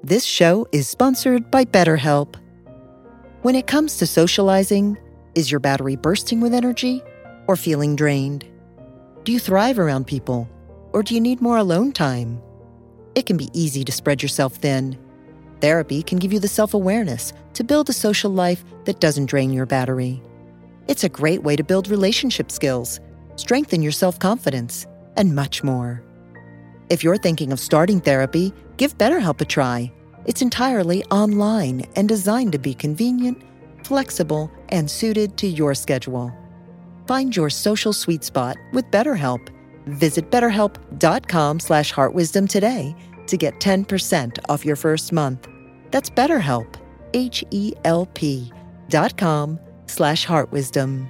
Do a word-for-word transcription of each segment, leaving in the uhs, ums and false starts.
This show is sponsored by BetterHelp. When it comes to socializing, is your battery bursting with energy or feeling drained? Do you thrive around people, or do you need more alone time? It can be easy to spread yourself thin. Therapy can give you the self-awareness to build a social life that doesn't drain your battery. It's a great way to build relationship skills, strengthen your self-confidence, and much more. If you're thinking of starting therapy, give BetterHelp a try. It's entirely online and designed to be convenient, flexible, and suited to your schedule. Find your social sweet spot with BetterHelp. Visit betterhelp.com slash heartwisdom today to get ten percent off your first month. That's BetterHelp, H-E-L-P dot com slash heartwisdom.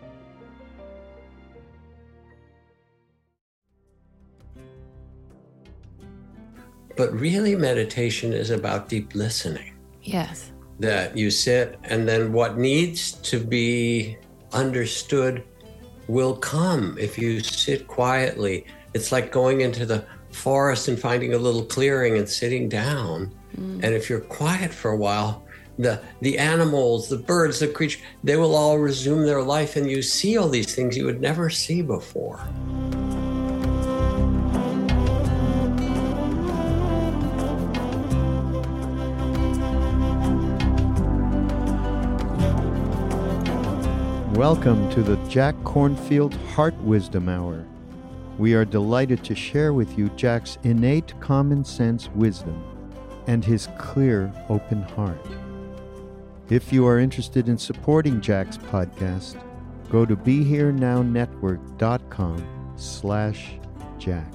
But really, meditation is about deep listening. Yes. That you sit, and then what needs to be understood will come if you sit quietly. It's like going into the forest and finding a little clearing and sitting down. Mm. And if you're quiet for a while, the the animals, the birds, the creatures, they will all resume their life, and you see all these things you would never see before. Welcome to the Jack Kornfield Heart Wisdom Hour. We are delighted to share with you Jack's innate common sense wisdom and his clear, open heart. If you are interested in supporting Jack's podcast, go to BeHereNowNetwork.com slash Jack.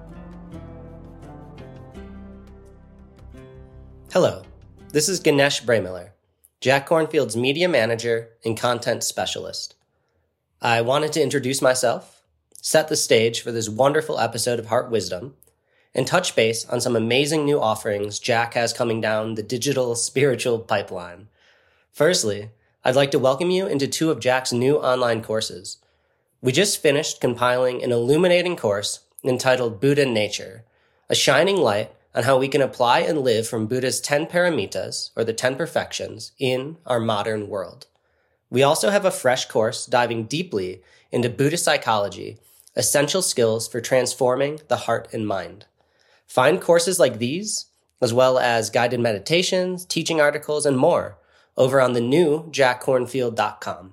Hello, this is Ganesh Bremiller, Jack Kornfield's media manager and content specialist. I wanted to introduce myself, set the stage for this wonderful episode of Heart Wisdom, and touch base on some amazing new offerings Jack has coming down the digital spiritual pipeline. Firstly, I'd like to welcome you into two of Jack's new online courses. We just finished compiling an illuminating course entitled Buddha Nature, a shining light on how we can apply and live from Buddha's ten paramitas, or the ten perfections, in our modern world. We also have a fresh course diving deeply into Buddhist psychology, essential skills for transforming the heart and mind. Find courses like these, as well as guided meditations, teaching articles, and more over on the new jack kornfield dot com.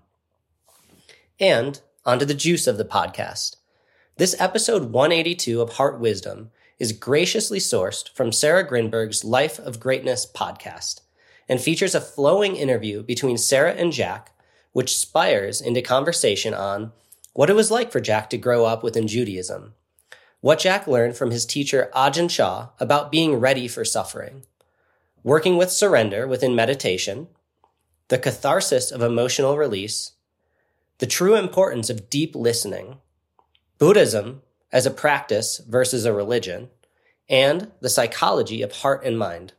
And onto the juice of the podcast. This episode one eighty-two of Heart Wisdom is graciously sourced from Sarah Grinberg's Life of Greatness podcast and features a flowing interview between Sarah and Jack, which spires into conversation on what it was like for Jack to grow up within Judaism, what Jack learned from his teacher Ajahn Chah about being ready for suffering, working with surrender within meditation, the catharsis of emotional release, the true importance of deep listening, Buddhism as a practice versus a religion, and the psychology of heart and mind.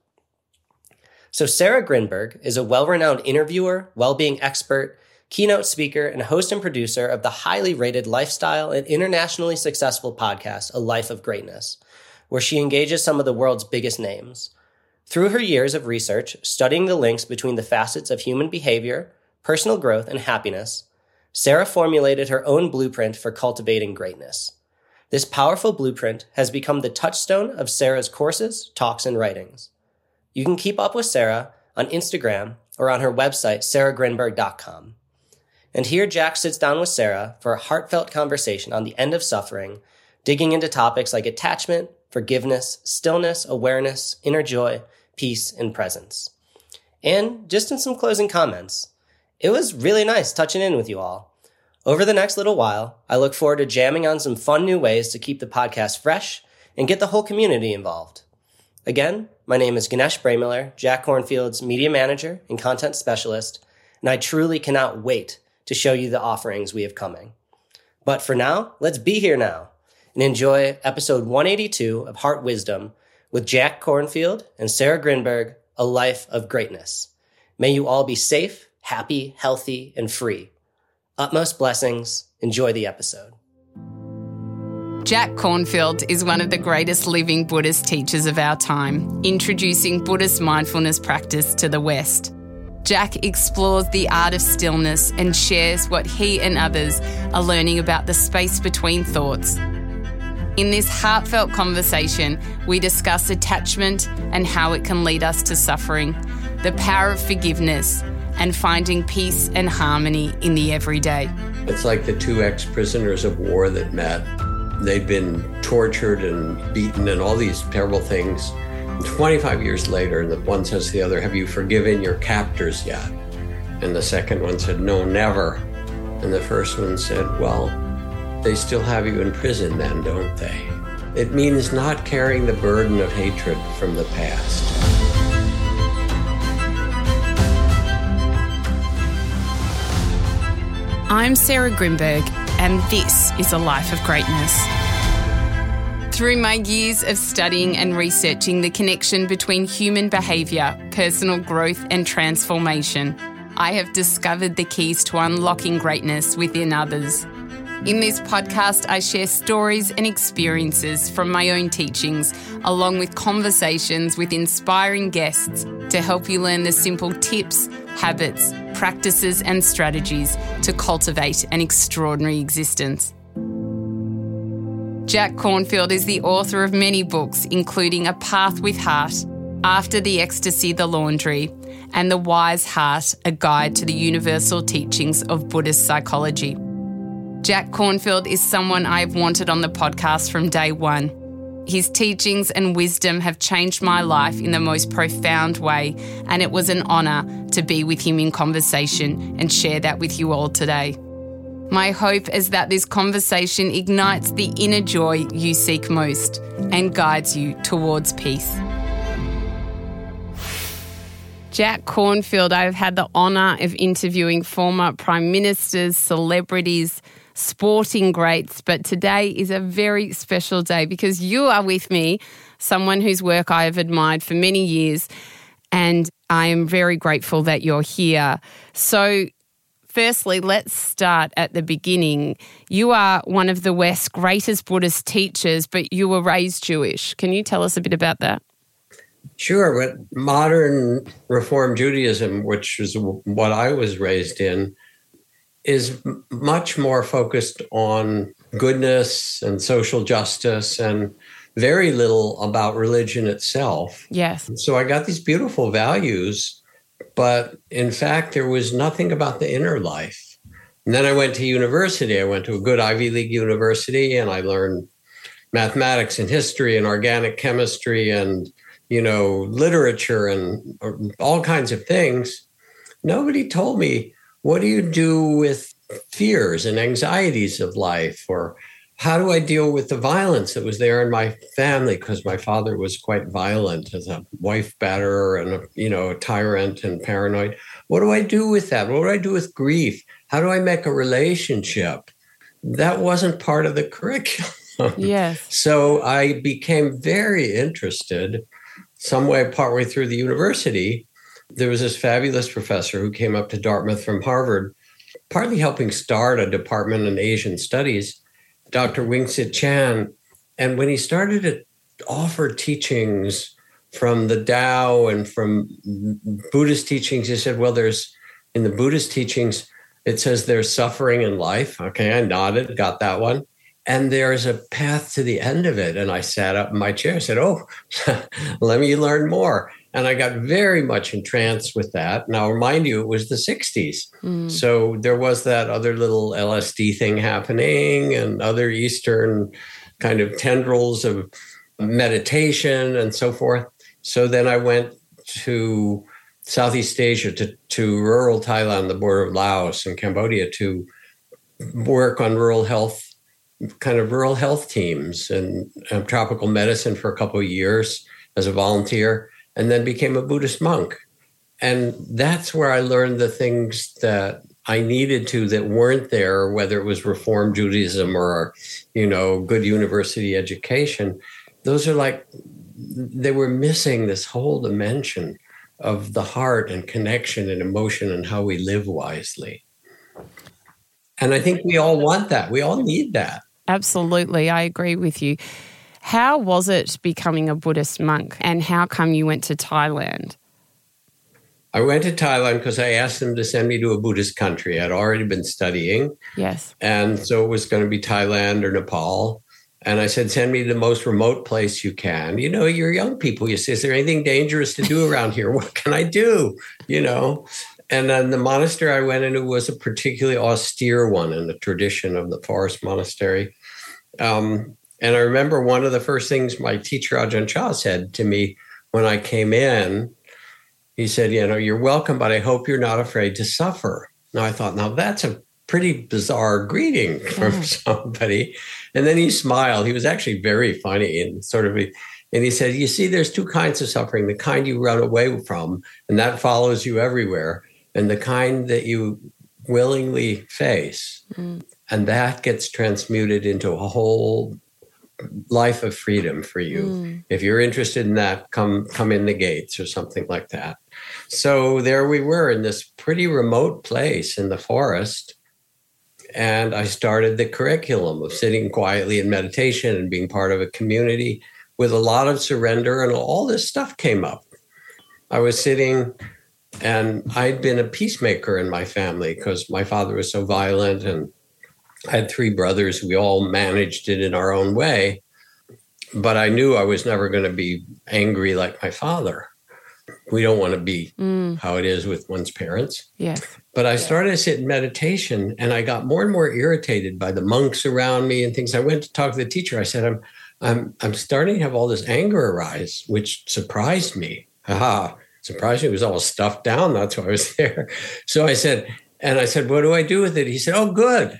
So Sarah Grinberg is a well-renowned interviewer, well-being expert, keynote speaker, and host and producer of the highly rated lifestyle and internationally successful podcast, A Life of Greatness, where she engages some of the world's biggest names. Through her years of research, studying the links between the facets of human behavior, personal growth, and happiness, Sarah formulated her own blueprint for cultivating greatness. This powerful blueprint has become the touchstone of Sarah's courses, talks, and writings. You can keep up with Sarah on Instagram or on her website, sarah grinberg dot com. And here Jack sits down with Sarah for a heartfelt conversation on the end of suffering, digging into topics like attachment, forgiveness, stillness, awareness, inner joy, peace, and presence. And just in some closing comments, it was really nice touching in with you all. Over the next little while, I look forward to jamming on some fun new ways to keep the podcast fresh and get the whole community involved. Again, my name is Ganesh Bremiller, Jack Kornfield's media manager and content specialist, and I truly cannot wait to show you the offerings we have coming. But for now, let's be here now and enjoy episode one eighty-two of Heart Wisdom with Jack Kornfield and Sarah Grinberg, A Life of Greatness. May you all be safe, happy, healthy, and free. Utmost blessings. Enjoy the episode. Jack Kornfield is one of the greatest living Buddhist teachers of our time, introducing Buddhist mindfulness practice to the West. Jack explores the art of stillness and shares what he and others are learning about the space between thoughts. In this heartfelt conversation, we discuss attachment and how it can lead us to suffering, the power of forgiveness, and finding peace and harmony in the everyday. It's like the two ex-prisoners of war that met. They'd been tortured and beaten and all these terrible things. twenty-five years later, the one says to the other, "Have you forgiven your captors yet?" And the second one said, "No, never." And the first one said, "Well, they still have you in prison then, don't they?" It means not carrying the burden of hatred from the past. I'm Sarah Grimberg, and this is A Life of Greatness. Through my years of studying and researching the connection between human behaviour, personal growth and transformation, I have discovered the keys to unlocking greatness within others. In this podcast, I share stories and experiences from my own teachings, along with conversations with inspiring guests to help you learn the simple tips, habits, practices and strategies to cultivate an extraordinary existence. Jack Kornfield is the author of many books, including A Path with Heart, After the Ecstasy, The Laundry, and The Wise Heart, A Guide to the Universal Teachings of Buddhist Psychology. Jack Kornfield is someone I've wanted on the podcast from day one. His teachings and wisdom have changed my life in the most profound way, and it was an honour to be with him in conversation and share that with you all today. My hope is that this conversation ignites the inner joy you seek most and guides you towards peace. Jack Kornfield, I've had the honour of interviewing former prime ministers, celebrities, sporting greats, but today is a very special day because you are with me, someone whose work I have admired for many years, and I am very grateful that you're here. So, firstly, let's start at the beginning. You are one of the West's greatest Buddhist teachers, but you were raised Jewish. Can you tell us a bit about that? Sure, but modern Reform Judaism, which is what I was raised in, is much more focused on goodness and social justice and very little about religion itself. Yes. So I got these beautiful values, but in fact, there was nothing about the inner life. And then I went to university. I went to a good Ivy League university, and I learned mathematics and history and organic chemistry and, you know, literature and all kinds of things. Nobody told me, what do you do with fears and anxieties of life? Or how do I deal with the violence that was there in my family? Because my father was quite violent as a wife batterer and, a, you know, a tyrant and paranoid. What do I do with that? What do I do with grief? How do I make a relationship? That wasn't part of the curriculum. Yes. So I became very interested some way partway through the university. There was this fabulous professor who came up to Dartmouth from Harvard, partly helping start a department in Asian studies, Doctor Wing-Sit Chan. And when he started to offer teachings from the Tao and from Buddhist teachings, he said, well, there's, in the Buddhist teachings, it says there's suffering in life. Okay, I nodded, got that one. And there's a path to the end of it. And I sat up in my chair and said, oh, let me learn more. And I got very much entranced with that. And I'll remind you, it was the sixties. Mm. So there was that other little L S D thing happening and other Eastern kind of tendrils of meditation and so forth. So then I went to Southeast Asia, to, to rural Thailand, the border of Laos and Cambodia, to work on rural health, kind of rural health teams and uh, tropical medicine for a couple of years as a volunteer, and then became a Buddhist monk. And that's where I learned the things that I needed to that weren't there, whether it was Reform Judaism or, you know, good university education. Those are like, they were missing this whole dimension of the heart and connection and emotion and how we live wisely. And I think we all want that. We all need that. absolutely. I agree with you. How was it becoming a Buddhist monk, and how come you went to Thailand? I went to Thailand because I asked them to send me to a Buddhist country. I'd already been studying. Yes. And so it was going to be Thailand or Nepal. And I said, send me the most remote place you can. You know, you're young people. You say, is there anything dangerous to do around here? What can I do? You know? And then the monastery I went into was a particularly austere one in the tradition of the forest monastery. Um, and I remember one of the first things my teacher, Ajahn Chah, said to me when I came in. He said, you know, you're welcome, but I hope you're not afraid to suffer. Now I thought, now that's a pretty bizarre greeting from yeah. somebody. And then he smiled. He was actually very funny and sort of, and he said, you see, there's two kinds of suffering, the kind you run away from, and that follows you everywhere, and the kind that you willingly face. Mm. And that gets transmuted into a whole life of freedom for you. Mm. If you're interested in that, come come in the gates or something like that. So there we were in this pretty remote place in the forest. And I started the curriculum of sitting quietly in meditation and being part of a community with a lot of surrender, and all this stuff came up. I was sitting, and I'd been a peacemaker in my family because my father was so violent, and I had three brothers. We all managed it in our own way. But I knew I was never going to be angry like my father. We don't want to be mm. how it is with one's parents. Yes. But I started to sit in meditation, and I got more and more irritated by the monks around me and things. I went to talk to the teacher. I said, I'm I'm I'm starting to have all this anger arise, which surprised me. Haha, surprised me. It was all stuffed down. That's why I was there. So I said, and I said, what do I do with it? He said, oh, good.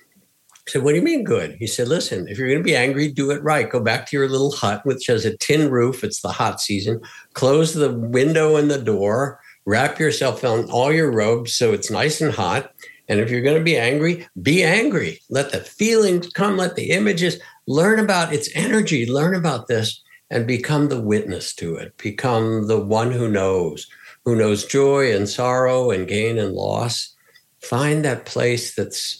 I said, what do you mean good? He said, listen, if you're going to be angry, do it right. Go back to your little hut, which has a tin roof. It's the hot season. Close the window and the door. Wrap yourself in all your robes so it's nice and hot. And if you're going to be angry, be angry. Let the feelings come. Let the images. Learn about its energy. Learn about this and become the witness to it. Become the one who knows, who knows joy and sorrow and gain and loss. Find that place that's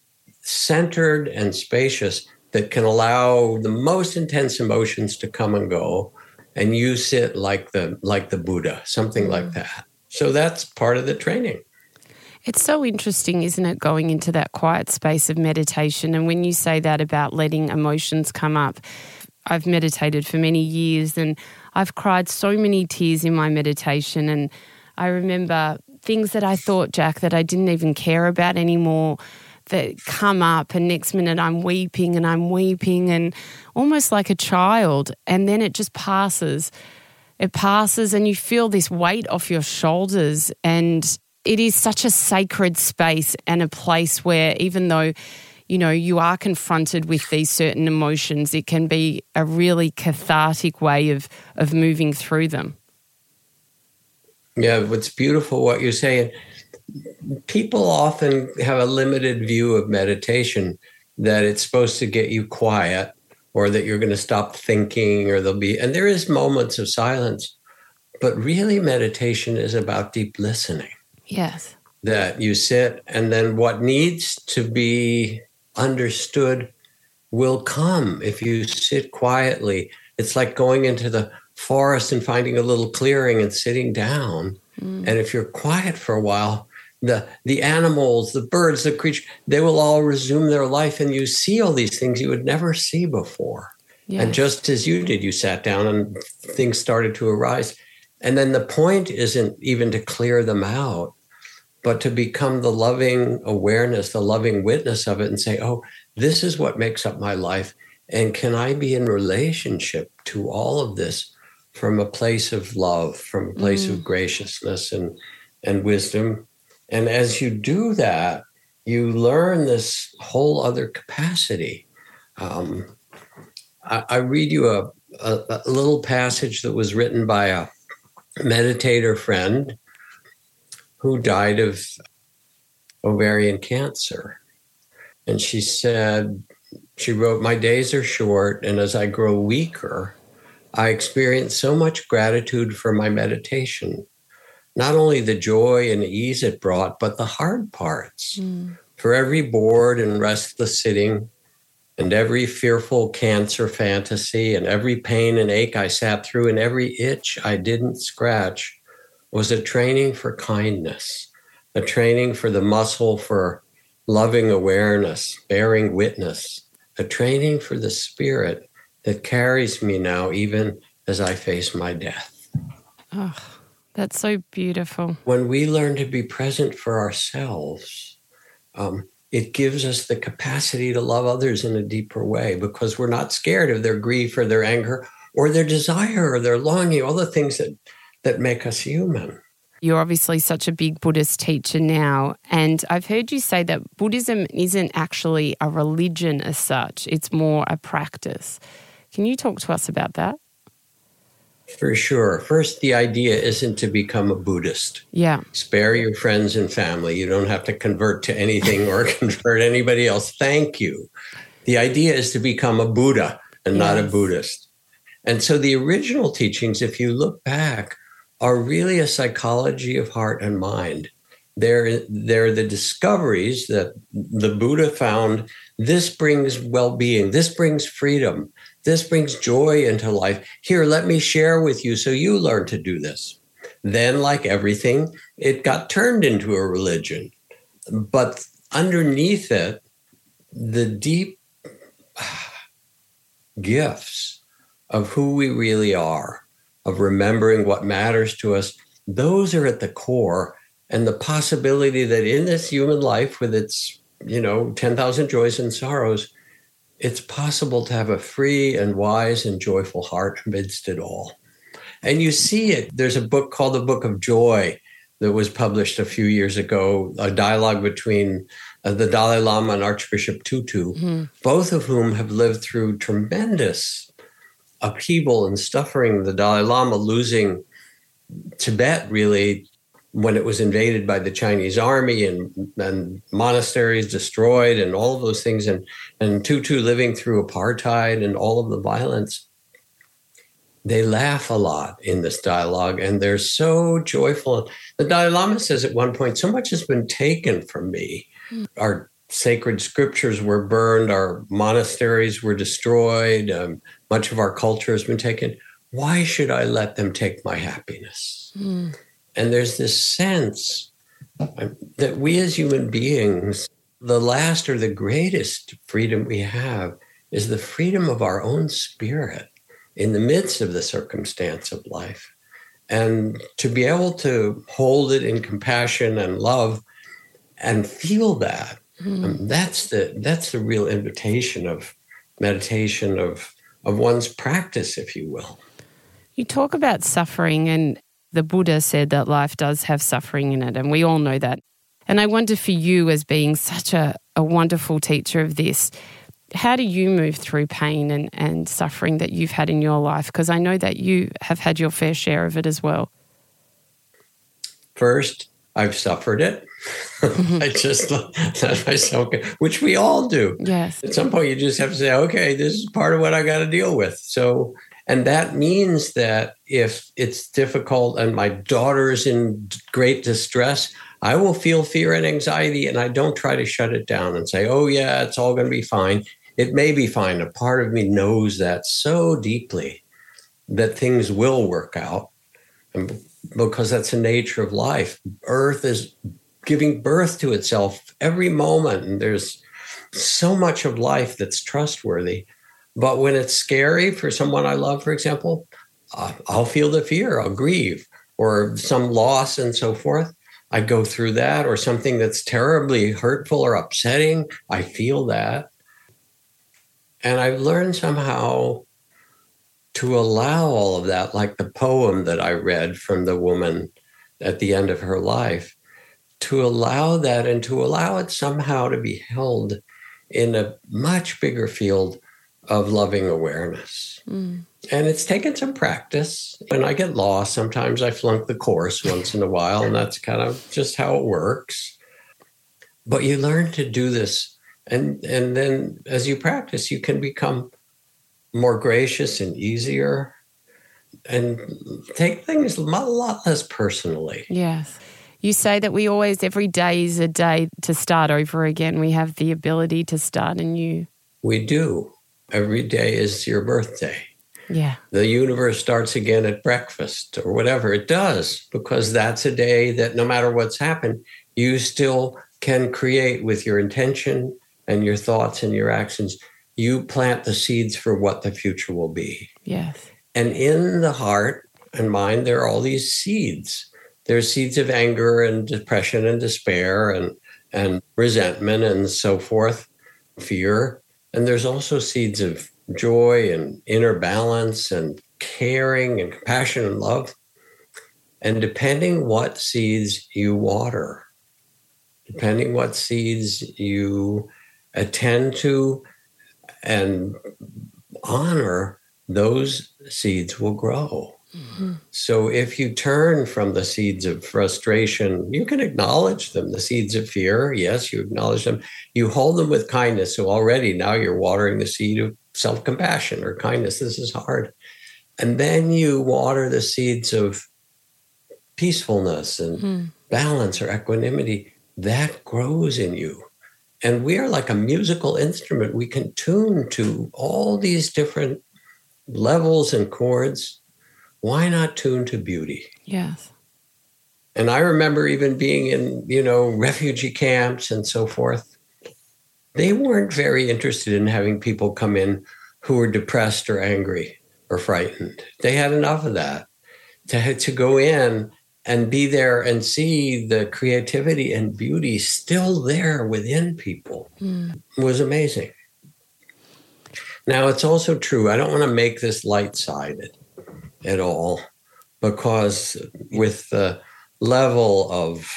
centered and spacious that can allow the most intense emotions to come and go, and you sit like the like the Buddha, something mm. like that. So that's part of the training. It's so interesting, isn't it, going into that quiet space of meditation? And when you say that about letting emotions come up, I've meditated for many years and I've cried so many tears in my meditation. And I remember things that I thought, Jack, that I didn't even care about anymore that come up, and next minute I'm weeping and I'm weeping and almost like a child, and then it just passes. It passes and you feel this weight off your shoulders, and it is such a sacred space and a place where even though, you know, you are confronted with these certain emotions, it can be a really cathartic way of, of moving through them. Yeah, what's beautiful what you're saying. People often have a limited view of meditation, that it's supposed to get you quiet or that you're going to stop thinking, or there'll be, and there is moments of silence, but really meditation is about deep listening. Yes. That you sit, and then what needs to be understood will come if you sit quietly. It's like going into the forest and finding a little clearing and sitting down. Mm. And if you're quiet for a while, the the animals, the birds, the creatures, they will all resume their life, and you see all these things you would never see before. Yes. And just as you did, you sat down and things started to arise. And then the point isn't even to clear them out, but to become the loving awareness, the loving witness of it, and say, oh, this is what makes up my life. And can I be in relationship to all of this from a place of love, from a place mm. of graciousness and, and wisdom? And as you do that, you learn this whole other capacity. Um, I, I read you a, a, a little passage that was written by a meditator friend who died of ovarian cancer. And she said, she wrote, my days are short, and as I grow weaker, I experience so much gratitude for my meditation. Not only the joy and ease it brought, but the hard parts. Mm. For every bored and restless sitting, And every fearful cancer fantasy and every pain and ache I sat through and every itch I didn't scratch was a training for kindness, a training for the muscle for loving awareness, bearing witness, a training for the spirit that carries me now even as I face my death. Oh, that's so beautiful. When we learn to be present for ourselves, um, it gives us the capacity to love others in a deeper way because we're not scared of their grief or their anger or their desire or their longing, all the things that, that make us human. You're obviously such a big Buddhist teacher now, and I've heard you say that Buddhism isn't actually a religion as such, it's more a practice. Can you talk to us about that? For sure. First, the idea isn't to become a Buddhist. Yeah. Spare your friends and family. You don't have to convert to anything or convert anybody else. Thank you. The idea is to become a Buddha and yes. not a Buddhist. And so the original teachings, if you look back, are really a psychology of heart and mind. They're, they're the discoveries that the Buddha found. This brings well-being. This brings freedom. This brings joy into life. Here, let me share with you so you learn to do this. Then, like everything, it got turned into a religion. But underneath it, the deep gifts of who we really are, of remembering what matters to us, those are at the core. And the possibility that in this human life with its, you know, ten thousand joys and sorrows, it's possible to have a free and wise and joyful heart amidst it all. And you see it. There's a book called The Book of Joy that was published a few years ago, a dialogue between uh, the Dalai Lama and Archbishop Tutu, mm-hmm. both of whom have lived through tremendous upheaval and suffering. The Dalai Lama losing Tibet, really, when it was invaded by the Chinese army and, and monasteries destroyed and all of those things, and, and Tutu living through apartheid and all of the violence. They laugh a lot in this dialogue, and they're so joyful. The Dalai Lama says at one point, so much has been taken from me. Mm. Our sacred scriptures were burned, our monasteries were destroyed, um, much of our culture has been taken. Why should I let them take my happiness? Mm. And there's this sense that we as human beings, the last or the greatest freedom we have is the freedom of our own spirit in the midst of the circumstance of life. And to be able to hold it in compassion and love and feel that, mm. um, that's the that's the real invitation of meditation, of, of one's practice, if you will. You talk about suffering, and the Buddha said that life does have suffering in it, and we all know that. And I wonder for you, as being such a, a wonderful teacher of this, how do you move through pain and, and suffering that you've had in your life? Because I know that you have had your fair share of it as well. First, I've suffered it. I just let myself go, which we all do. Yes. At some point, you just have to say, okay, this is part of what I got to deal with. So, and that means that if it's difficult and my daughter's in great distress, I will feel fear and anxiety, and I don't try to shut it down and say, oh, yeah, it's all going to be fine. It may be fine. A part of me knows that so deeply that things will work out, and because that's the nature of life. Earth is giving birth to itself every moment, and there's so much of life that's trustworthy. But when it's scary for someone I love, for example, uh, I'll feel the fear, I'll grieve, or some loss and so forth. I go through that, or something that's terribly hurtful or upsetting, I feel that. And I've learned somehow to allow all of that, like the poem that I read from the woman at the end of her life, to allow that and to allow it somehow to be held in a much bigger field of loving awareness. Mm. And it's taken some practice. When I get lost, sometimes I flunk the course once in a while, and that's kind of just how it works. But you learn to do this. And, and then as you practice, you can become more gracious and easier and take things a lot less personally. Yes. You say that we always, every day is a day to start over again. We have the ability to start anew. we do. Every day is your birthday. Yeah. The universe starts again at breakfast or whatever it does, because that's a day that no matter what's happened, you still can create with your intention and your thoughts and your actions. You plant the seeds for what the future will be. Yes. And in the heart and mind, there are all these seeds. There's seeds of anger and depression and despair and, and resentment and so forth, fear. And there's also seeds of joy and inner balance and caring and compassion and love. And depending what seeds you water, depending what seeds you attend to and honor, those seeds will grow. Mm-hmm. So if you turn from the seeds of frustration, you can acknowledge them. The seeds of fear, yes, you acknowledge them. You hold them with kindness. So already now you're watering the seed of self-compassion or kindness. This is hard. And then you water the seeds of peacefulness and mm-hmm. balance or equanimity. That grows in you. And we are like a musical instrument. We can tune to all these different levels and chords. Why not tune to beauty? Yes. And I remember even being in, you know, refugee camps and so forth. They weren't very interested in having people come in who were depressed or angry or frightened. They had enough of that. To, to go in and be there and see the creativity and beauty still there within people mm. was amazing. Now, it's also true, I don't want to make this light-sided at all, because with the level of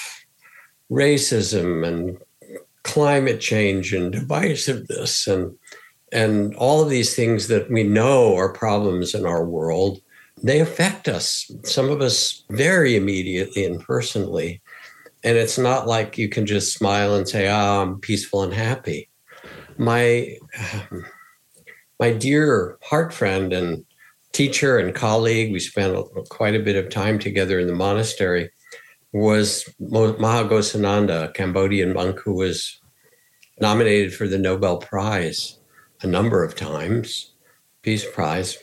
racism and climate change and divisiveness and and all of these things that we know are problems in our world, they affect us, some of us very immediately and personally. And it's not like you can just smile and say, ah, I'm peaceful and happy. My, my dear heart friend and teacher and colleague, we spent quite a bit of time together in the monastery, was Mahagosananda, a Cambodian monk who was nominated for the Nobel Prize a number of times, Peace Prize.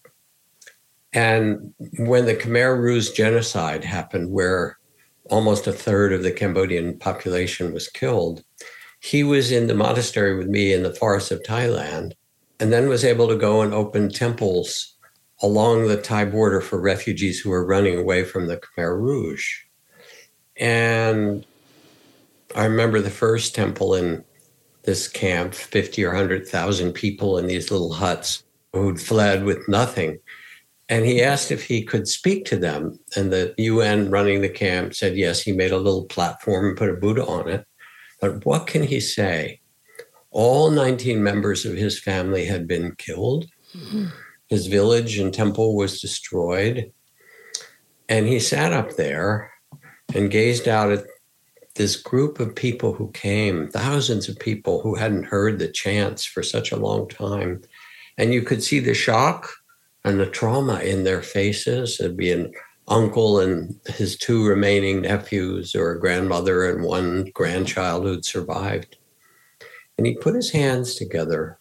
And when the Khmer Rouge genocide happened, where almost a third of the Cambodian population was killed, he was in the monastery with me in the forests of Thailand, and then was able to go and open temples along the Thai border for refugees who were running away from the Khmer Rouge. And I remember the first temple in this camp, fifty or one hundred thousand people in these little huts who'd fled with nothing. And he asked if he could speak to them. And the U N running the camp said, yes, he made a little platform and put a Buddha on it. But what can he say? All nineteen members of his family had been killed. Mm-hmm. His village and temple was destroyed. And he sat up there and gazed out at this group of people who came, thousands of people who hadn't heard the chants for such a long time. And you could see the shock and the trauma in their faces. It'd be an uncle and his two remaining nephews, or a grandmother and one grandchild who'd survived. And he put his hands together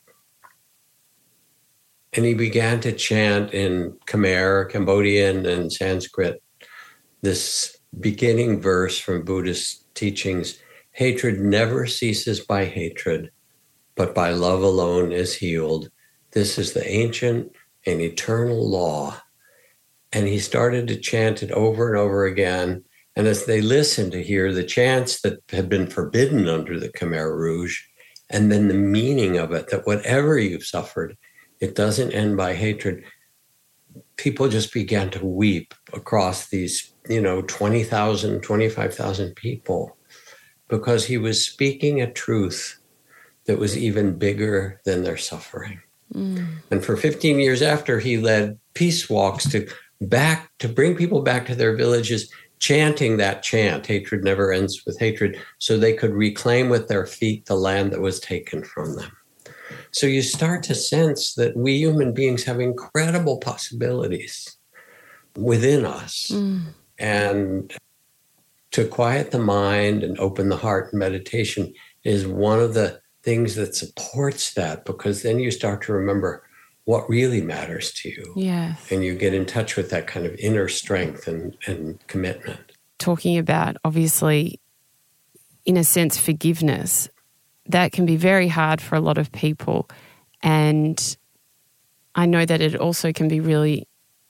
and he began to chant in Khmer, Cambodian, and Sanskrit this beginning verse from Buddhist teachings: hatred never ceases by hatred, but by love alone is healed. This is the ancient and eternal law. And he started to chant it over and over again. And as they listened to hear the chants that had been forbidden under the Khmer Rouge, and then the meaning of it, that whatever you've suffered, it doesn't end by hatred, people just began to weep across these, you know, twenty thousand, twenty-five thousand people, because he was speaking a truth that was even bigger than their suffering. Mm. And for fifteen years after, he led peace walks to back to bring people back to their villages, chanting that chant, hatred never ends with hatred, so they could reclaim with their feet the land that was taken from them. So you start to sense that we human beings have incredible possibilities within us. Mm. And to quiet the mind and open the heart in meditation is one of the things that supports that, because then you start to remember what really matters to you. Yes. And you get in touch with that kind of inner strength and, and commitment. Talking about, obviously, in a sense, forgiveness, that can be very hard for a lot of people. And I know that it also can be really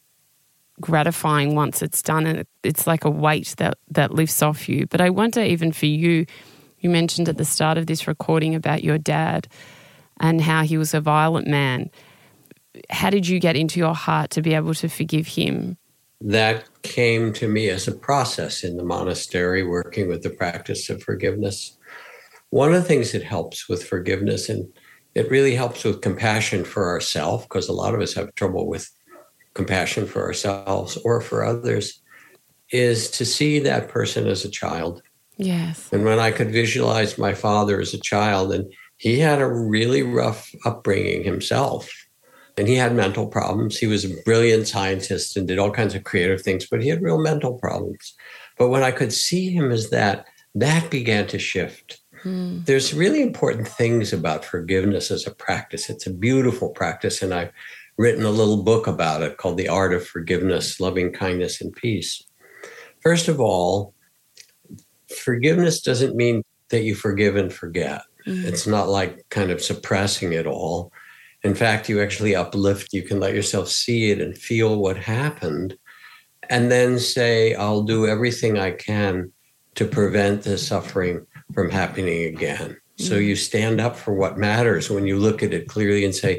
gratifying once it's done, and it's like a weight that, that lifts off you. But I wonder, even for you, you mentioned at the start of this recording about your dad and how he was a violent man. How did you get into your heart to be able to forgive him? That came to me as a process in the monastery, working with the practice of forgiveness. One of the things that helps with forgiveness, and it really helps with compassion for ourselves, because a lot of us have trouble with compassion for ourselves or for others, is to see that person as a child. Yes. And when I could visualize my father as a child, and he had a really rough upbringing himself, and he had mental problems. He was a brilliant scientist and did all kinds of creative things, but he had real mental problems. But when I could see him as that, that began to shift. Mm. There's really important things about forgiveness as a practice. It's a beautiful practice, and I've written a little book about it called The Art of Forgiveness, Loving Kindness and Peace. First of all, forgiveness doesn't mean that you forgive and forget. Mm. It's not like kind of suppressing it all. In fact, you actually uplift, you can let yourself see it and feel what happened, and then say, I'll do everything I can to prevent this suffering from happening again. Mm. So you stand up for what matters when you look at it clearly and say,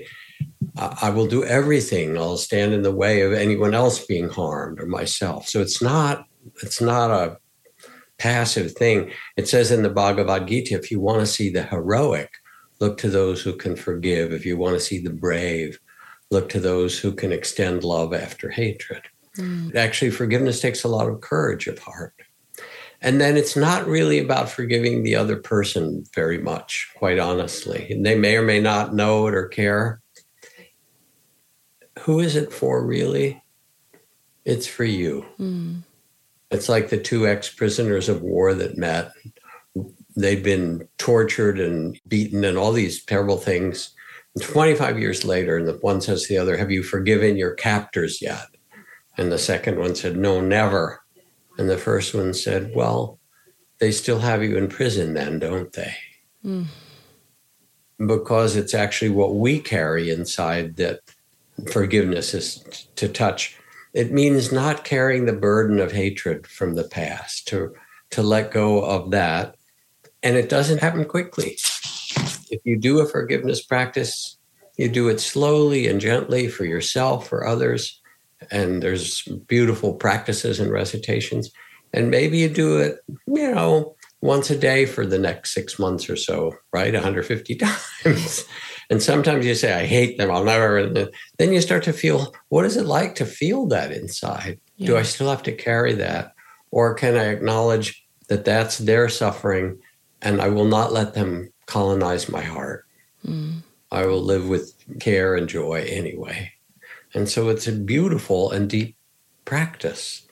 I will do everything. I'll stand in the way of anyone else being harmed or myself. So it's not, it's not a passive thing. It says in the Bhagavad Gita, if you want to see the heroic, look to those who can forgive. If you want to see the brave, look to those who can extend love after hatred. Mm. Actually, forgiveness takes a lot of courage of heart. And then it's not really about forgiving the other person very much, quite honestly. And they may or may not know it or care. Who is it for, really? It's for you. Mm. It's like the two ex-prisoners of war that met. They'd been tortured and beaten and all these terrible things. And twenty-five years later, and the one says to the other, have you forgiven your captors yet? And the second one said, no, never. And the first one said, well, they still have you in prison then, don't they? Mm. Because it's actually what we carry inside that forgiveness is to touch. It means not carrying the burden of hatred from the past, to, to let go of that. And it doesn't happen quickly. If you do a forgiveness practice, you do it slowly and gently for yourself, for others. And there's beautiful practices and recitations. And maybe you do it, you know, once a day for the next six months or so, right? one hundred fifty times. And sometimes you say, I hate them, I'll never. Then you start to feel, what is it like to feel that inside? Yeah. Do I still have to carry that? Or can I acknowledge that that's their suffering and I will not let them colonize my heart? Mm. I will live with care and joy anyway. And so it's a beautiful and deep practice.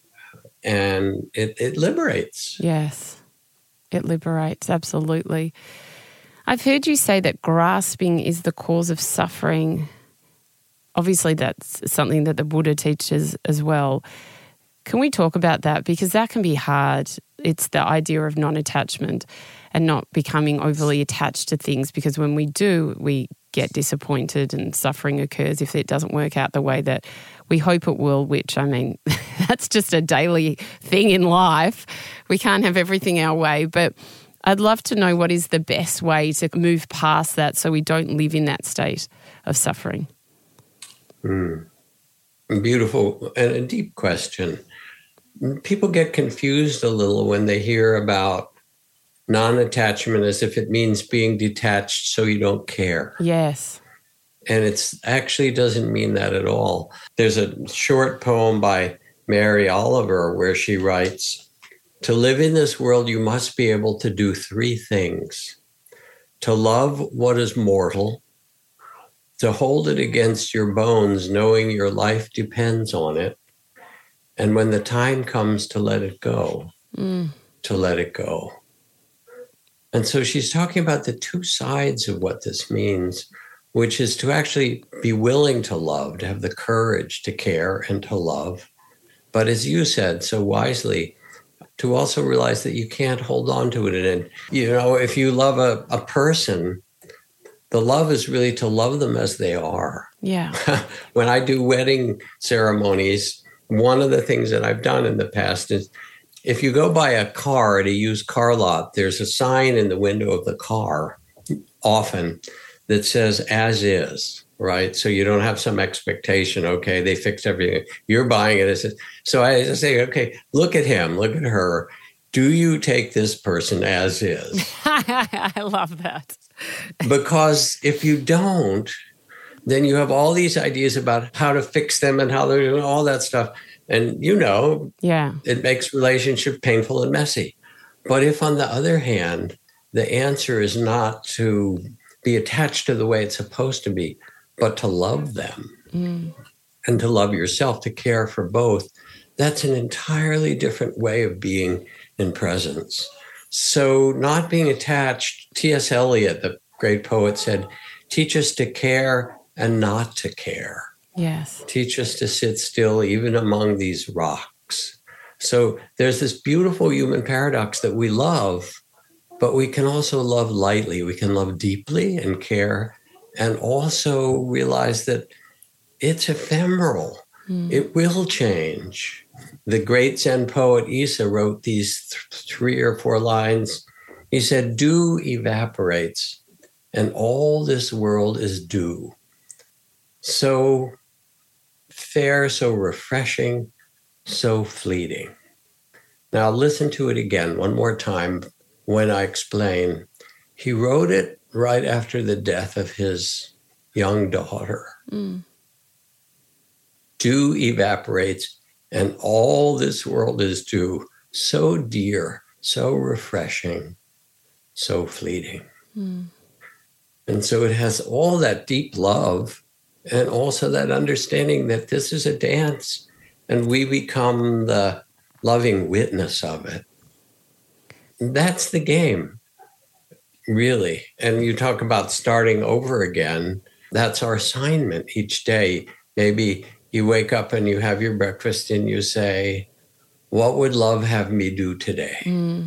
And it, it liberates. Yes, it liberates, absolutely. I've heard you say that grasping is the cause of suffering. Obviously, that's something that the Buddha teaches as well. Can we talk about that? Because that can be hard. It's the idea of non-attachment and not becoming overly attached to things, because when we do, we get disappointed and suffering occurs if it doesn't work out the way that we hope it will, which, I mean, that's just a daily thing in life. We can't have everything our way, but I'd love to know what is the best way to move past that so we don't live in that state of suffering. Mm. Beautiful and a deep question. People get confused a little when they hear about non-attachment as if it means being detached so you don't care. Yes. And it's actually doesn't mean that at all. There's a short poem by Mary Oliver where she writes, to live in this world, you must be able to do three things. To love what is mortal, to hold it against your bones, knowing your life depends on it, and when the time comes to let it go, mm. to let it go. And so she's talking about the two sides of what this means, which is to actually be willing to love, to have the courage to care and to love. But as you said so wisely, to also realize that you can't hold on to it. And, you know, if you love a, a person, the love is really to love them as they are. Yeah. When I do wedding ceremonies, one of the things that I've done in the past is if you go buy a car at a used car lot, there's a sign in the window of the car often that says as is, right? So you don't have some expectation, okay, they fixed everything. You're buying it. As so I just say, okay, look at him, look at her. Do you take this person as is? I love that. Because if you don't, then you have all these ideas about how to fix them and how they're doing all that stuff. And, you know, yeah, it makes relationship painful and messy. But if, on the other hand, the answer is not to be attached to the way it's supposed to be, but to love them mm. and to love yourself, to care for both, that's an entirely different way of being in presence. So not being attached, T S Eliot, the great poet, said, teach us to care and not to care. Yes. Teach us to sit still even among these rocks. So there's this beautiful human paradox that we love, but we can also love lightly. We can love deeply and care, and also realize that it's ephemeral. Mm. It will change. The great Zen poet Issa wrote these th- three or four lines. He said, dew evaporates, and all this world is dew. So fair, so refreshing, so fleeting. Now listen to it again one more time when I explain. He wrote it right after the death of his young daughter. Mm. Dew evaporates, and all this world is dew, so dear, so refreshing, so fleeting. Mm. And so it has all that deep love and also that understanding that this is a dance and we become the loving witness of it. That's the game, really. And you talk about starting over again. That's our assignment each day. Maybe you wake up and you have your breakfast and you say, what would love have me do today? Mm.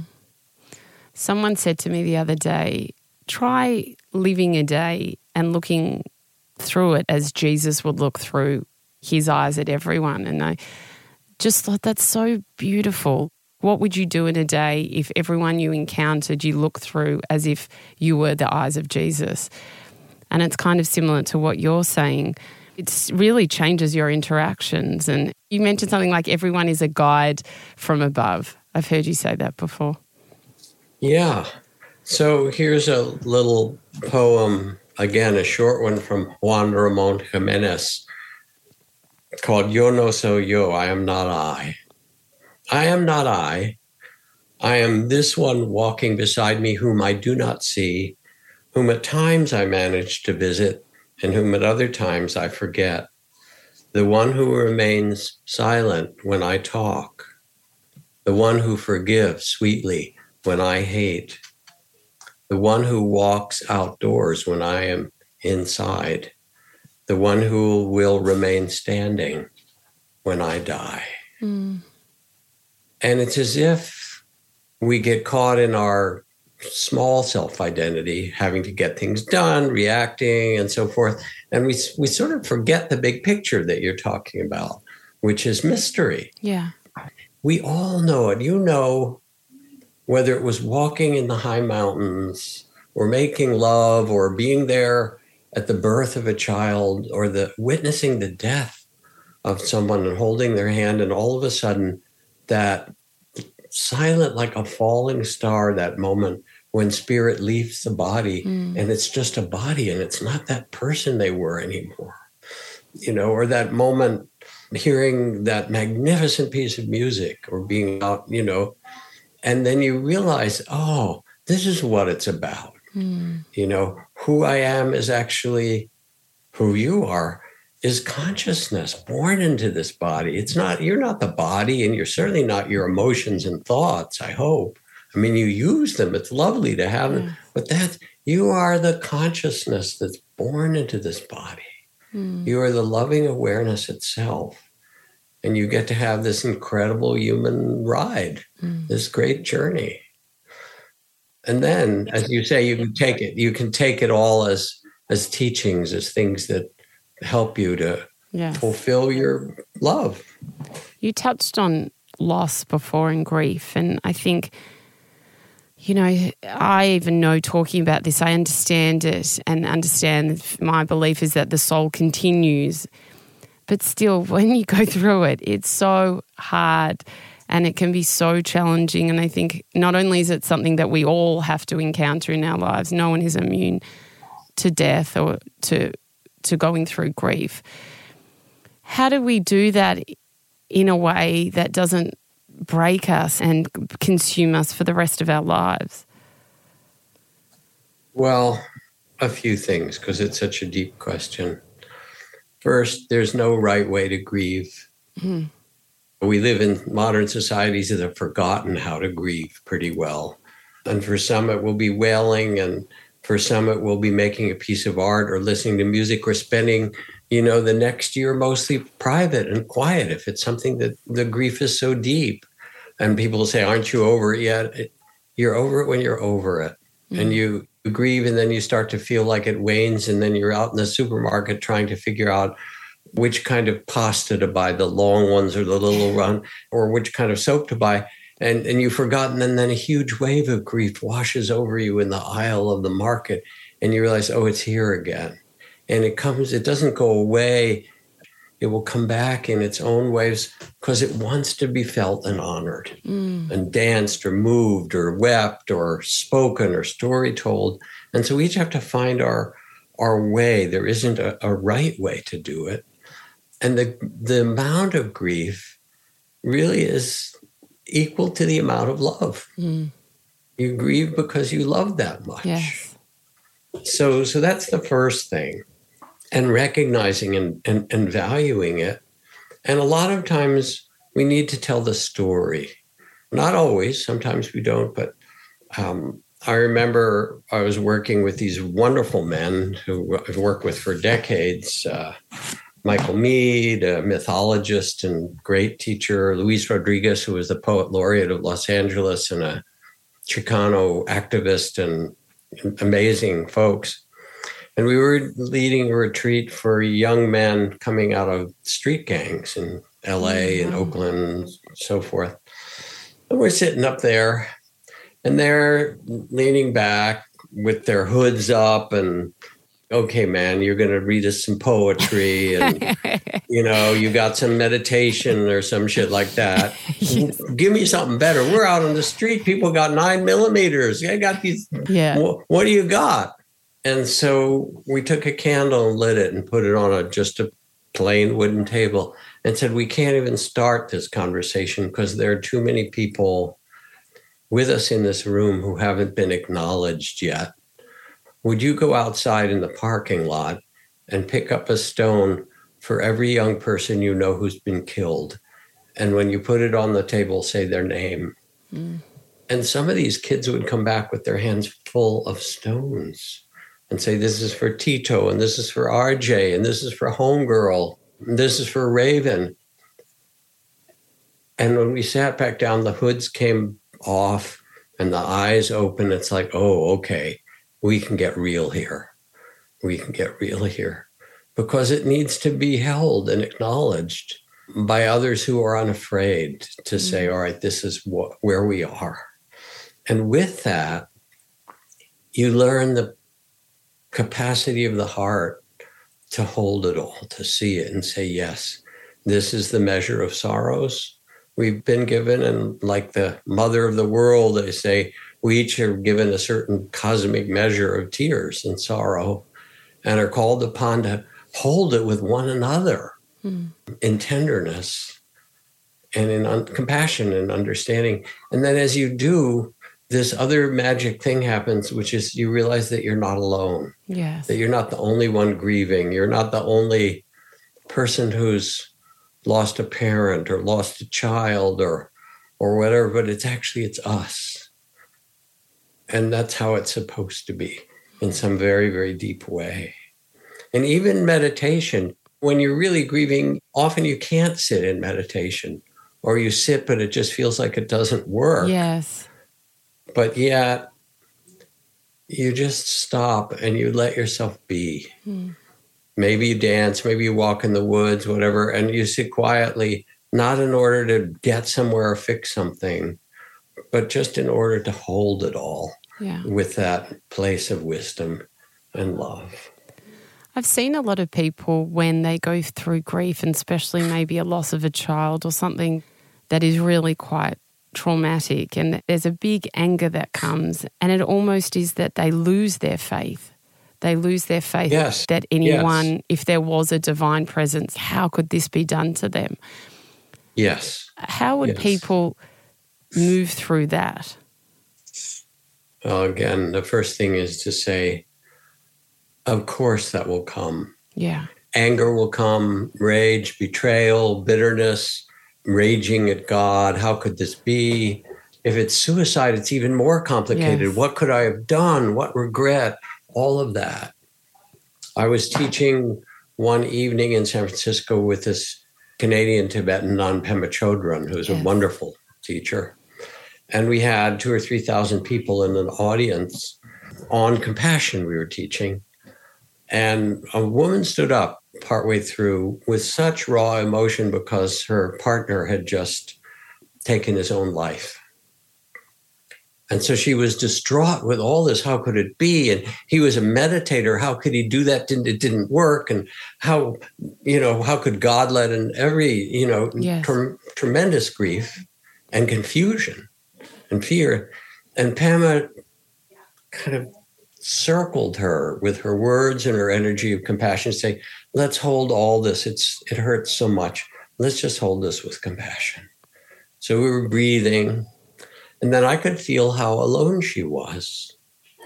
Someone said to me the other day, try living a day and looking through it as Jesus would look through his eyes at everyone. And I just thought that's so beautiful. What would you do in a day if everyone you encountered you look through as if you were the eyes of Jesus? And it's kind of similar to what you're saying. It really changes your interactions. And you mentioned something like everyone is a guide from above. I've heard you say that before. Yeah. So here's a little poem, again, a short one from Juan Ramon Jimenez called Yo no soy yo, I am not I. I am not I. I am this one walking beside me whom I do not see, whom at times I manage to visit and whom at other times I forget. The one who remains silent when I talk. The one who forgives sweetly when I hate. The one who walks outdoors when I am inside. The one who will remain standing when I die. Mm. And it's as if we get caught in our small self-identity, having to get things done, reacting, and so forth. And we we sort of forget the big picture that you're talking about, which is mystery. Yeah. We all know it. You know, whether it was walking in the high mountains or making love or being there at the birth of a child or the witnessing the death of someone and holding their hand, and all of a sudden that silent like a falling star, that moment when spirit leaves the body mm. and it's just a body and it's not that person they were anymore, you know, or that moment hearing that magnificent piece of music or being out, you know, and then you realize, oh, this is what it's about. Mm. You know, who I am is actually who you are, is consciousness born into this body. It's not, you're not the body, and you're certainly not your emotions and thoughts, I hope. I mean, you use them. It's lovely to have them. Yeah. But that you are the consciousness that's born into this body. Mm. You are the loving awareness itself. And you get to have this incredible human ride, mm. this great journey. And then, as you say, you can take it. You can take it all as as teachings, as things that help you to yes. fulfill your love. You touched on loss before and grief, and I think, you know, I even know talking about this, I understand it and understand my belief is that the soul continues. But still, when you go through it, it's so hard and it can be so challenging. And I think not only is it something that we all have to encounter in our lives, no one is immune to death or to to going through grief. How do we do that in a way that doesn't break us and consume us for the rest of our lives? Well, a few things, because it's such a deep question. First, there's no right way to grieve. Mm. We live in modern societies that have forgotten how to grieve pretty well. And for some, it will be wailing, and for some, it will be making a piece of art or listening to music or spending, you know, the next year mostly private and quiet if it's something that the grief is so deep. And people say, aren't you over it yet? It, you're over it when you're over it. Mm. And you, you grieve, and then you start to feel like it wanes, and then you're out in the supermarket trying to figure out which kind of pasta to buy, the long ones or the little run, or which kind of soap to buy. And, and you've forgotten, and then a huge wave of grief washes over you in the aisle of the market, and you realize, oh, it's here again. And it comes, it doesn't go away. It will come back in its own waves because it wants to be felt and honored mm. and danced or moved or wept or spoken or story told. And so we each have to find our, our way. There isn't a, a right way to do it. And the the amount of grief really is equal to the amount of love. Mm. You grieve because you love that much. Yes. So so that's the first thing. And recognizing and, and, and valuing it. And a lot of times we need to tell the story. Not always, sometimes we don't, but um, I remember I was working with these wonderful men who I've worked with for decades. Uh, Michael Mead, a mythologist and great teacher, Luis Rodriguez, who was the poet laureate of Los Angeles and a Chicano activist, and amazing folks. And we were leading a retreat for young men coming out of street gangs in L A and Oakland and so forth. And we're sitting up there, and they're leaning back with their hoods up and, okay, man, you're going to read us some poetry and, you know, you got some meditation or some shit like that. Yes. Give me something better. We're out on the street. People got nine millimeters. They got these. Yeah. What, what do you got? And so we took a candle and lit it and put it on a just a plain wooden table and said, we can't even start this conversation because there are too many people with us in this room who haven't been acknowledged yet. Would you go outside in the parking lot and pick up a stone for every young person you know who's been killed? And when you put it on the table, say their name. Mm. And some of these kids would come back with their hands full of stones and say, this is for Tito, and this is for R J, and this is for Homegirl, and this is for Raven. And when we sat back down, the hoods came off and the eyes open. It's like, oh, okay, we can get real here. We can get real here. Because it needs to be held and acknowledged by others who are unafraid to mm-hmm. say, all right, this is what, where we are. And with that, you learn the capacity of the heart to hold it all, to see it and say, yes, this is the measure of sorrows we've been given. And like the mother of the world, they say, we each are given a certain cosmic measure of tears and sorrow and are called upon to hold it with one another mm. in tenderness and in un- compassion and understanding. And then as you do, this other magic thing happens, which is you realize that you're not alone. Yes. That you're not the only one grieving. You're not the only person who's lost a parent or lost a child or or whatever, but it's actually, it's us. And that's how it's supposed to be in some very, very deep way. And even meditation, when you're really grieving, often you can't sit in meditation, or you sit, but it just feels like it doesn't work. Yes. But yet, you just stop and you let yourself be. Hmm. Maybe you dance, maybe you walk in the woods, whatever, and you sit quietly, not in order to get somewhere or fix something, but just in order to hold it all yeah. with that place of wisdom and love. I've seen a lot of people when they go through grief, and especially maybe a loss of a child or something that is really quite traumatic, and there's a big anger that comes, and it almost is that they lose their faith. They lose their faith yes. that anyone, yes. if there was a divine presence, how could this be done to them? Yes. How would yes. people move through that? Well, again, the first thing is to say, of course that will come. Yeah. Anger will come, rage, betrayal, bitterness, raging at God. How could this be? If it's suicide, it's even more complicated. Yes. What could I have done? What regret? All of that. I was teaching one evening in San Francisco with this Canadian Tibetan nun, Pema Chodron, who's yes. a wonderful teacher. And we had two or three thousand people in an audience on compassion we were teaching. And a woman stood up partway through with such raw emotion because her partner had just taken his own life. And so she was distraught with all this. How could it be? And he was a meditator. How could he do that? Didn't, it didn't work. And how, you know, how could God let in every, you know, yes. tre- tremendous grief and confusion and fear. And Pema kind of circled her with her words and her energy of compassion, say, let's hold all this. It's it hurts so much. Let's just hold this with compassion. So we were breathing, and then I could feel how alone she was.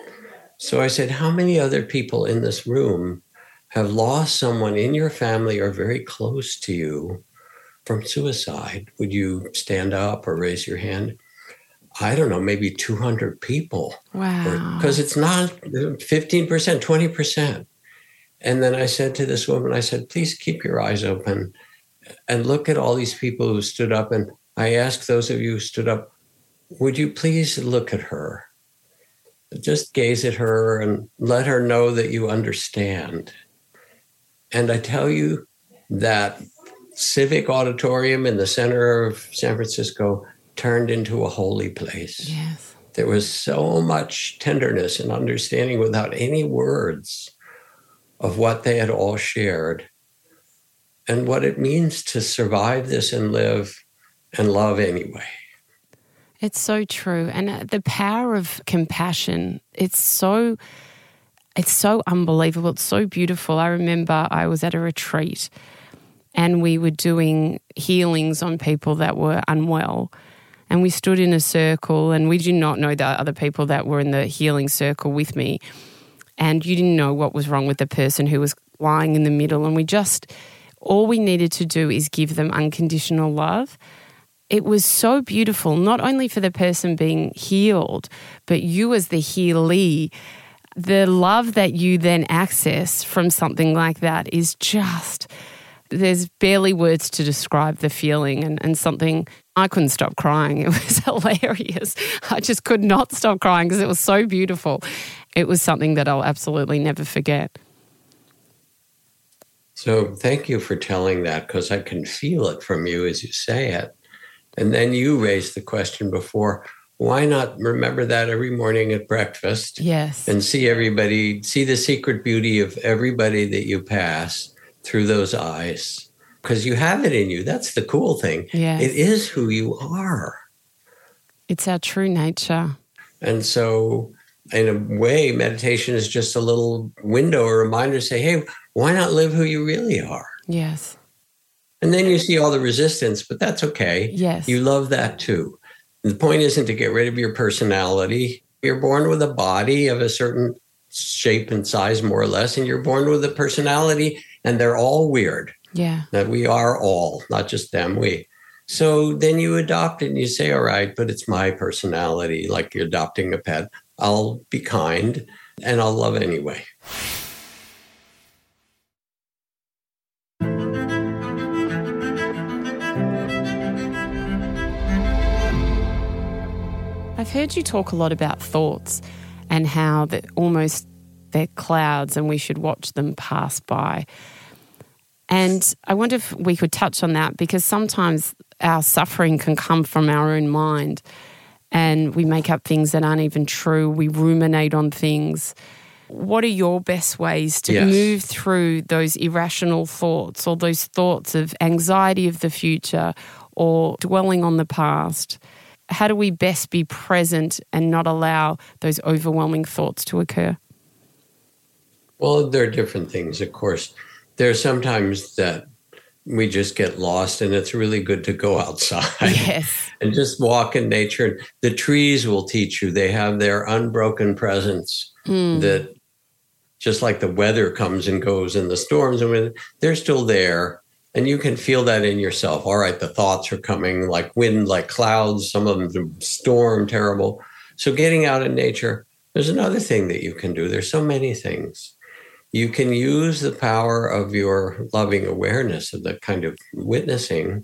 So I said, how many other people in this room have lost someone in your family or very close to you from suicide? Would you stand up or raise your hand? I don't know, maybe two hundred people. Wow. Because it's not fifteen percent, twenty percent. And then I said to this woman, I said, please keep your eyes open and look at all these people who stood up. And I asked those of you who stood up, would you please look at her? Just gaze at her and let her know that you understand. And I tell you that civic auditorium in the center of San Francisco turned into a holy place. Yes. There was so much tenderness and understanding without any words of what they had all shared and what it means to survive this and live and love anyway. It's so true. And the power of compassion, it's so, it's so unbelievable. It's so beautiful. I remember I was at a retreat and we were doing healings on people that were unwell. And we stood in a circle, and we did not know the other people that were in the healing circle with me. And you didn't know what was wrong with the person who was lying in the middle. And we just, all we needed to do is give them unconditional love. It was so beautiful, not only for the person being healed, but you as the healee. The love that you then access from something like that is just, there's barely words to describe the feeling, and, and something, I couldn't stop crying. It was hilarious. I just could not stop crying because it was so beautiful. It was something that I'll absolutely never forget. So thank you for telling that, because I can feel it from you as you say it. And then you raised the question before, why not remember that every morning at breakfast? Yes. And see everybody, see the secret beauty of everybody that you pass through those eyes. Because you have it in you. That's the cool thing. Yes. It is who you are. It's our true nature. And so in a way, meditation is just a little window or reminder to say, hey, why not live who you really are? Yes. And then you see all the resistance, but that's okay. Yes. You love that too. The point isn't to get rid of your personality. You're born with a body of a certain shape and size, more or less, and you're born with a personality, and they're all weird. Yeah. That we are all, not just them, we. So then you adopt it and you say, all right, but it's my personality, like you're adopting a pet. I'll be kind, and I'll love anyway. I've heard you talk a lot about thoughts and how that almost they're clouds and we should watch them pass by. And I wonder if we could touch on that, because sometimes our suffering can come from our own mind and we make up things that aren't even true. We ruminate on things. What are your best ways to yes. move through those irrational thoughts or those thoughts of anxiety of the future or dwelling on the past? How do we best be present and not allow those overwhelming thoughts to occur? Well, there are different things, of course. There are sometimes that we just get lost, and it's really good to go outside yes. and just walk in nature. The trees will teach you. They have their unbroken presence mm. that just like the weather comes and goes and the storms, I mean, they're still there. And you can feel that in yourself. All right, the thoughts are coming like wind, like clouds. Some of them storm, terrible. So getting out in nature, there's another thing that you can do. There's so many things. You can use the power of your loving awareness, of the kind of witnessing.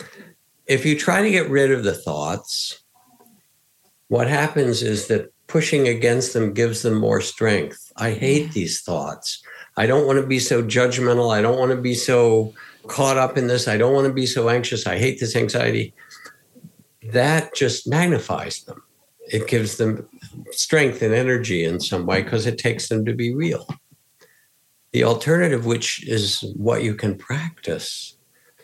If you try to get rid of the thoughts, what happens is that pushing against them gives them more strength. I hate these thoughts. I don't want to be so judgmental. I don't want to be so caught up in this. I don't want to be so anxious. I hate this anxiety. That just magnifies them. It gives them strength and energy in some way because it takes them to be real. The alternative, which is what you can practice,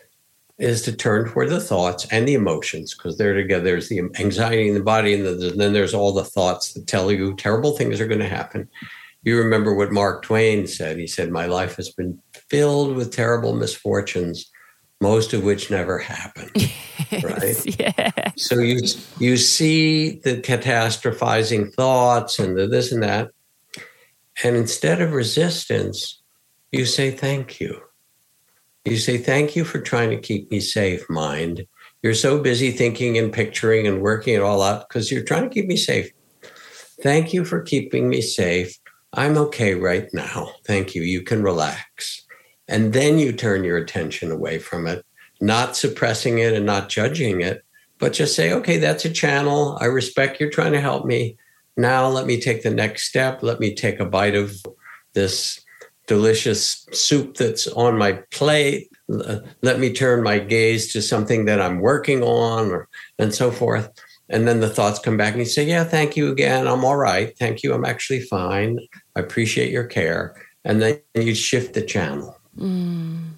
is to turn toward the thoughts and the emotions, because they're together. There's the anxiety in the body, and, the, and then there's all the thoughts that tell you terrible things are going to happen. You remember what Mark Twain said. He said, my life has been filled with terrible misfortunes, most of which never happened. Yes, right? Yeah. So you you see the catastrophizing thoughts and the this and that. And instead of resistance, you say, thank you. You say, thank you for trying to keep me safe, mind. You're so busy thinking and picturing and working it all out because you're trying to keep me safe. Thank you for keeping me safe. I'm okay right now. Thank you. You can relax. And then you turn your attention away from it, not suppressing it and not judging it, but just say, okay, that's a channel. I respect you're trying to help me. Now let me take the next step. Let me take a bite of this delicious soup that's on my plate. Let me turn my gaze to something that I'm working on, or, and so forth. And then the thoughts come back and you say, yeah, thank you again. I'm all right. Thank you. I'm actually fine. I appreciate your care. And then you shift the channel. Mm.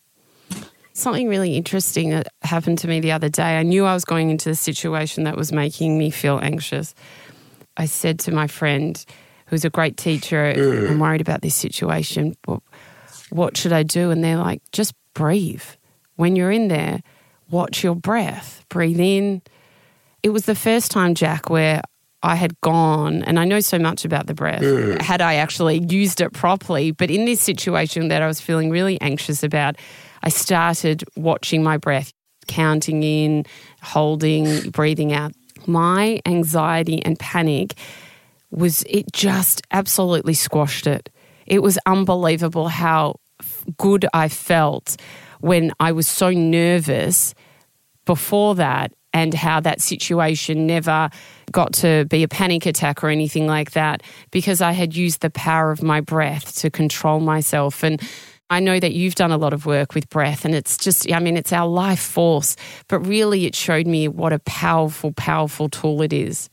Something really interesting that happened to me the other day. I knew I was going into a situation that was making me feel anxious. I said to my friend, who's a great teacher, mm. I'm worried about this situation. What, what should I do? And they're like, just breathe. When you're in there, watch your breath. Breathe in. It was the first time, Jack, where I had gone, and I know so much about the breath, mm. had I actually used it properly. But in this situation that I was feeling really anxious about, I started watching my breath, counting in, holding, breathing out. My anxiety and panic was, it just absolutely squashed it. It was unbelievable how good I felt when I was so nervous before that, and how that situation never got to be a panic attack or anything like that, because I had used the power of my breath to control myself. And I know that you've done a lot of work with breath, and it's just, I mean, it's our life force, but really it showed me what a powerful, powerful tool it is.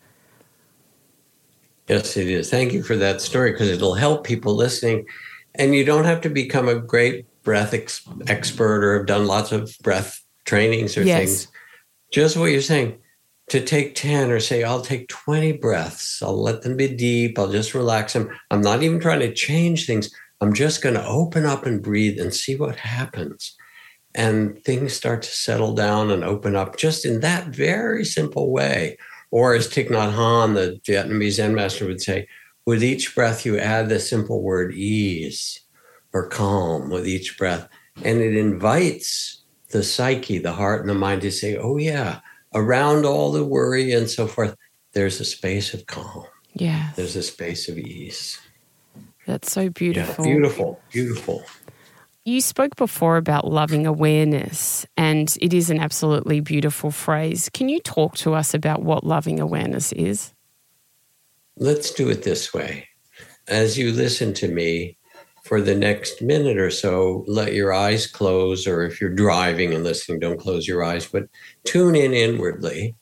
Yes, it is. Thank you for that story, because it'll help people listening. And you don't have to become a great breath ex- expert or have done lots of breath trainings or yes. things. Just what you're saying, to take ten or say, I'll take twenty breaths. I'll let them be deep. I'll just relax them. I'm not even trying to change things. I'm just going to open up and breathe and see what happens. And things start to settle down and open up just in that very simple way. Or as Thich Nhat Hanh, the Vietnamese Zen master, would say, with each breath you add the simple word ease or calm with each breath. And it invites the psyche, the heart and the mind to say, oh yeah, around all the worry and so forth, there's a space of calm. Yeah. There's a space of ease. That's so beautiful. Yeah, beautiful, beautiful. You spoke before about loving awareness, and it is an absolutely beautiful phrase. Can you talk to us about what loving awareness is? Let's do it this way. As you listen to me, for the next minute or so, let your eyes close, or if you're driving and listening, don't close your eyes, but tune in inwardly.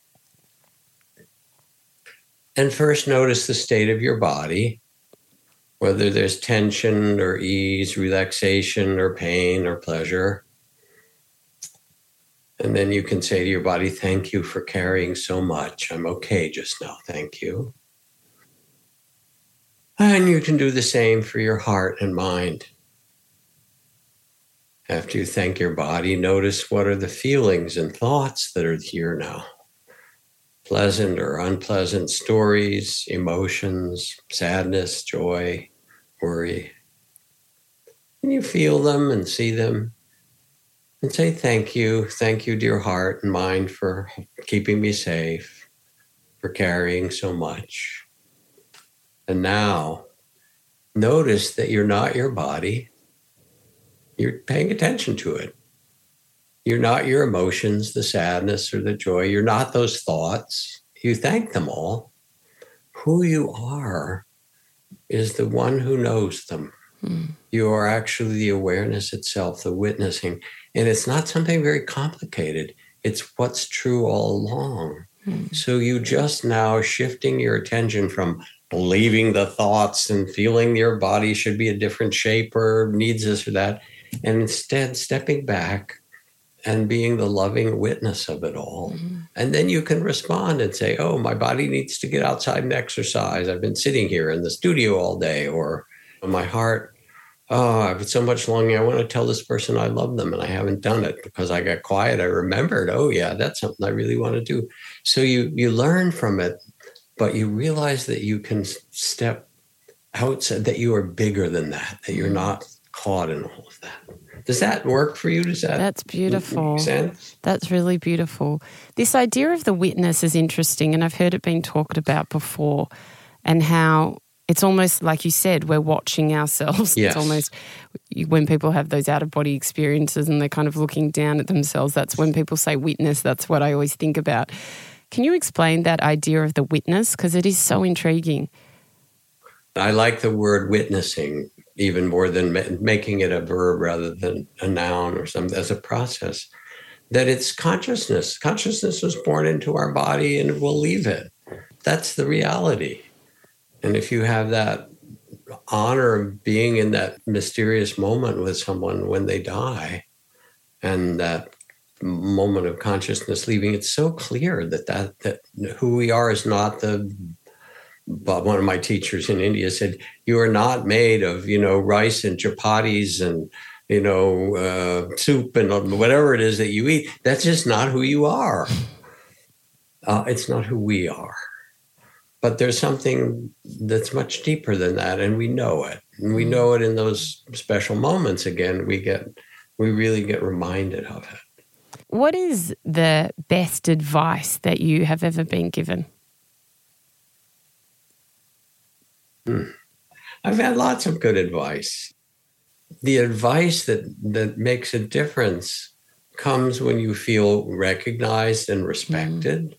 And first notice the state of your body, whether there's tension or ease, relaxation or pain or pleasure. And then you can say to your body, thank you for carrying so much. I'm okay just now, thank you. And you can do the same for your heart and mind. After you thank your body, notice what are the feelings and thoughts that are here now. Pleasant or unpleasant stories, emotions, sadness, joy, worry. And you feel them and see them and say, thank you. Thank you, dear heart and mind, for keeping me safe, for carrying so much. And now, notice that you're not your body. You're paying attention to it. You're not your emotions, the sadness or the joy. You're not those thoughts. You thank them all. Who you are is the one who knows them. Mm. You are actually the awareness itself, the witnessing. And it's not something very complicated. It's what's true all along. Mm. So you just now shifting your attention from believing the thoughts and feeling your body should be a different shape or needs this or that, and instead stepping back and being the loving witness of it all. Mm-hmm. And then you can respond and say, oh, my body needs to get outside and exercise. I've been sitting here in the studio all day. Or my heart, oh, I've so much longing. I want to tell this person I love them and I haven't done it because I got quiet. I remembered, oh yeah, that's something I really want to do. So you you learn from it. But you realize that you can step outside, that you are bigger than that, that you're not caught in all of that. Does that work for you? Does that That's beautiful. Make sense? That's really beautiful. This idea of the witness is interesting, and I've heard it being talked about before, and how it's almost like you said, we're watching ourselves. Yes. It's almost when people have those out-of-body experiences and they're kind of looking down at themselves, that's when people say witness. That's what I always think about. Can you explain that idea of the witness? Because it is so intriguing. I like the word witnessing even more than ma- making it a verb rather than a noun or something, as a process. That it's consciousness. Consciousness was born into our body and it will leave it. That's the reality. And if you have that honor of being in that mysterious moment with someone when they die, and that moment of consciousness leaving, it's so clear that, that that who we are is not the, but one of my teachers in India said, you are not made of, you know, rice and chapatis and, you know, uh, soup and whatever it is that you eat. That's just not who you are. Uh, it's not who we are. But there's something that's much deeper than that, and we know it. And we know it in those special moments. Again, we get, we really get reminded of it. What is the best advice that you have ever been given? Hmm. I've had lots of good advice. The advice that, that makes a difference comes when you feel recognized and respected, mm.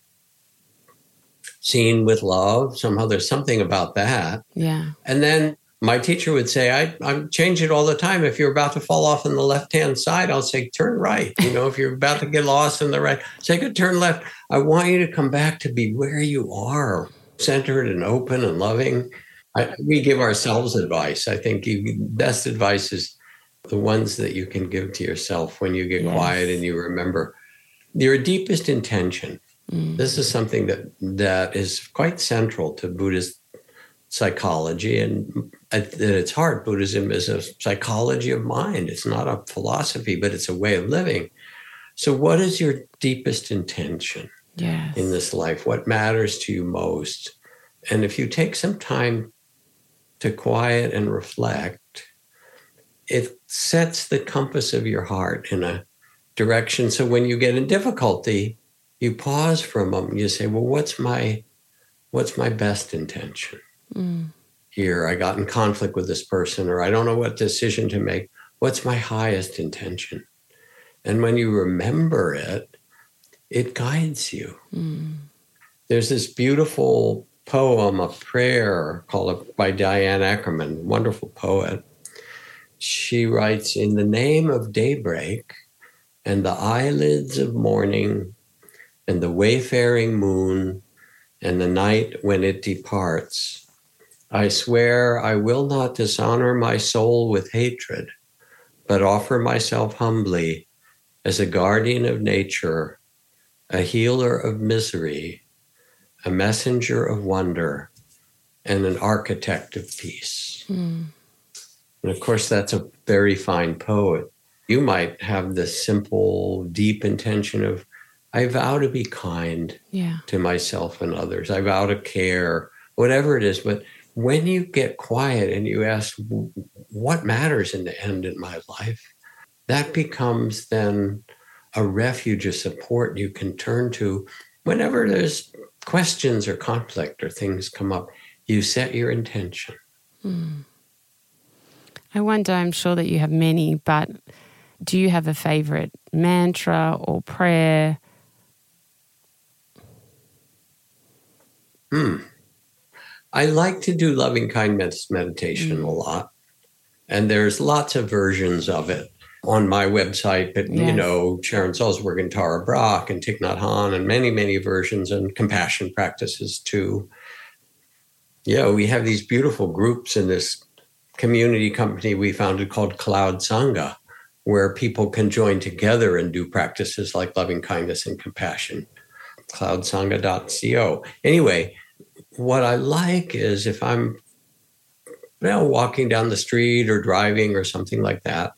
seen with love. Somehow there's something about that. Yeah. And then my teacher would say, I, I change it all the time. If you're about to fall off on the left-hand side, I'll say, turn right. You know, if you're about to get lost on the right, say, good, turn left. I want you to come back to be where you are, centered and open and loving. I, we give ourselves advice. I think you, best advice is the ones that you can give to yourself when you get yes. quiet and you remember your deepest intention. Mm. This is something that that is quite central to Buddhist psychology, and at, at its heart, Buddhism is a psychology of mind. It's not a philosophy, but it's a way of living. So what is your deepest intention yes. in this life? What matters to you most? And if you take some time to quiet and reflect, it sets the compass of your heart in a direction. So when you get in difficulty, you pause for a moment. You say, well, what's my what's my best intention? Mm. Here, I got in conflict with this person, or I don't know what decision to make. What's my highest intention? And when you remember it, it guides you. Mm. There's this beautiful poem, a prayer called by Diane Ackerman, wonderful poet. She writes, in the name of daybreak and the eyelids of morning and the wayfaring moon and the night when it departs, I swear I will not dishonor my soul with hatred, but offer myself humbly as a guardian of nature, a healer of misery, a messenger of wonder, and an architect of peace. Mm. And of course, that's a very fine poet. You might have the simple, deep intention of, I vow to be kind yeah. to myself and others. I vow to care, whatever it is. But when you get quiet and you ask, what matters in the end in my life? That becomes then a refuge, a support you can turn to whenever there's questions or conflict or things come up. You set your intention. Mm. I wonder, I'm sure that you have many, but do you have a favorite mantra or prayer? Hmm. I like to do loving kindness meditation mm. a lot. And there's lots of versions of it on my website, but, yes. you know, Sharon Salzberg and Tara Brach and Thich Nhat Hanh and many, many versions and compassion practices too. Yeah, we have these beautiful groups in this community company we founded called Cloud Sangha, where people can join together and do practices like loving kindness and compassion. cloud sangha dot co. Anyway, what I like is if I'm you know, walking down the street or driving or something like that,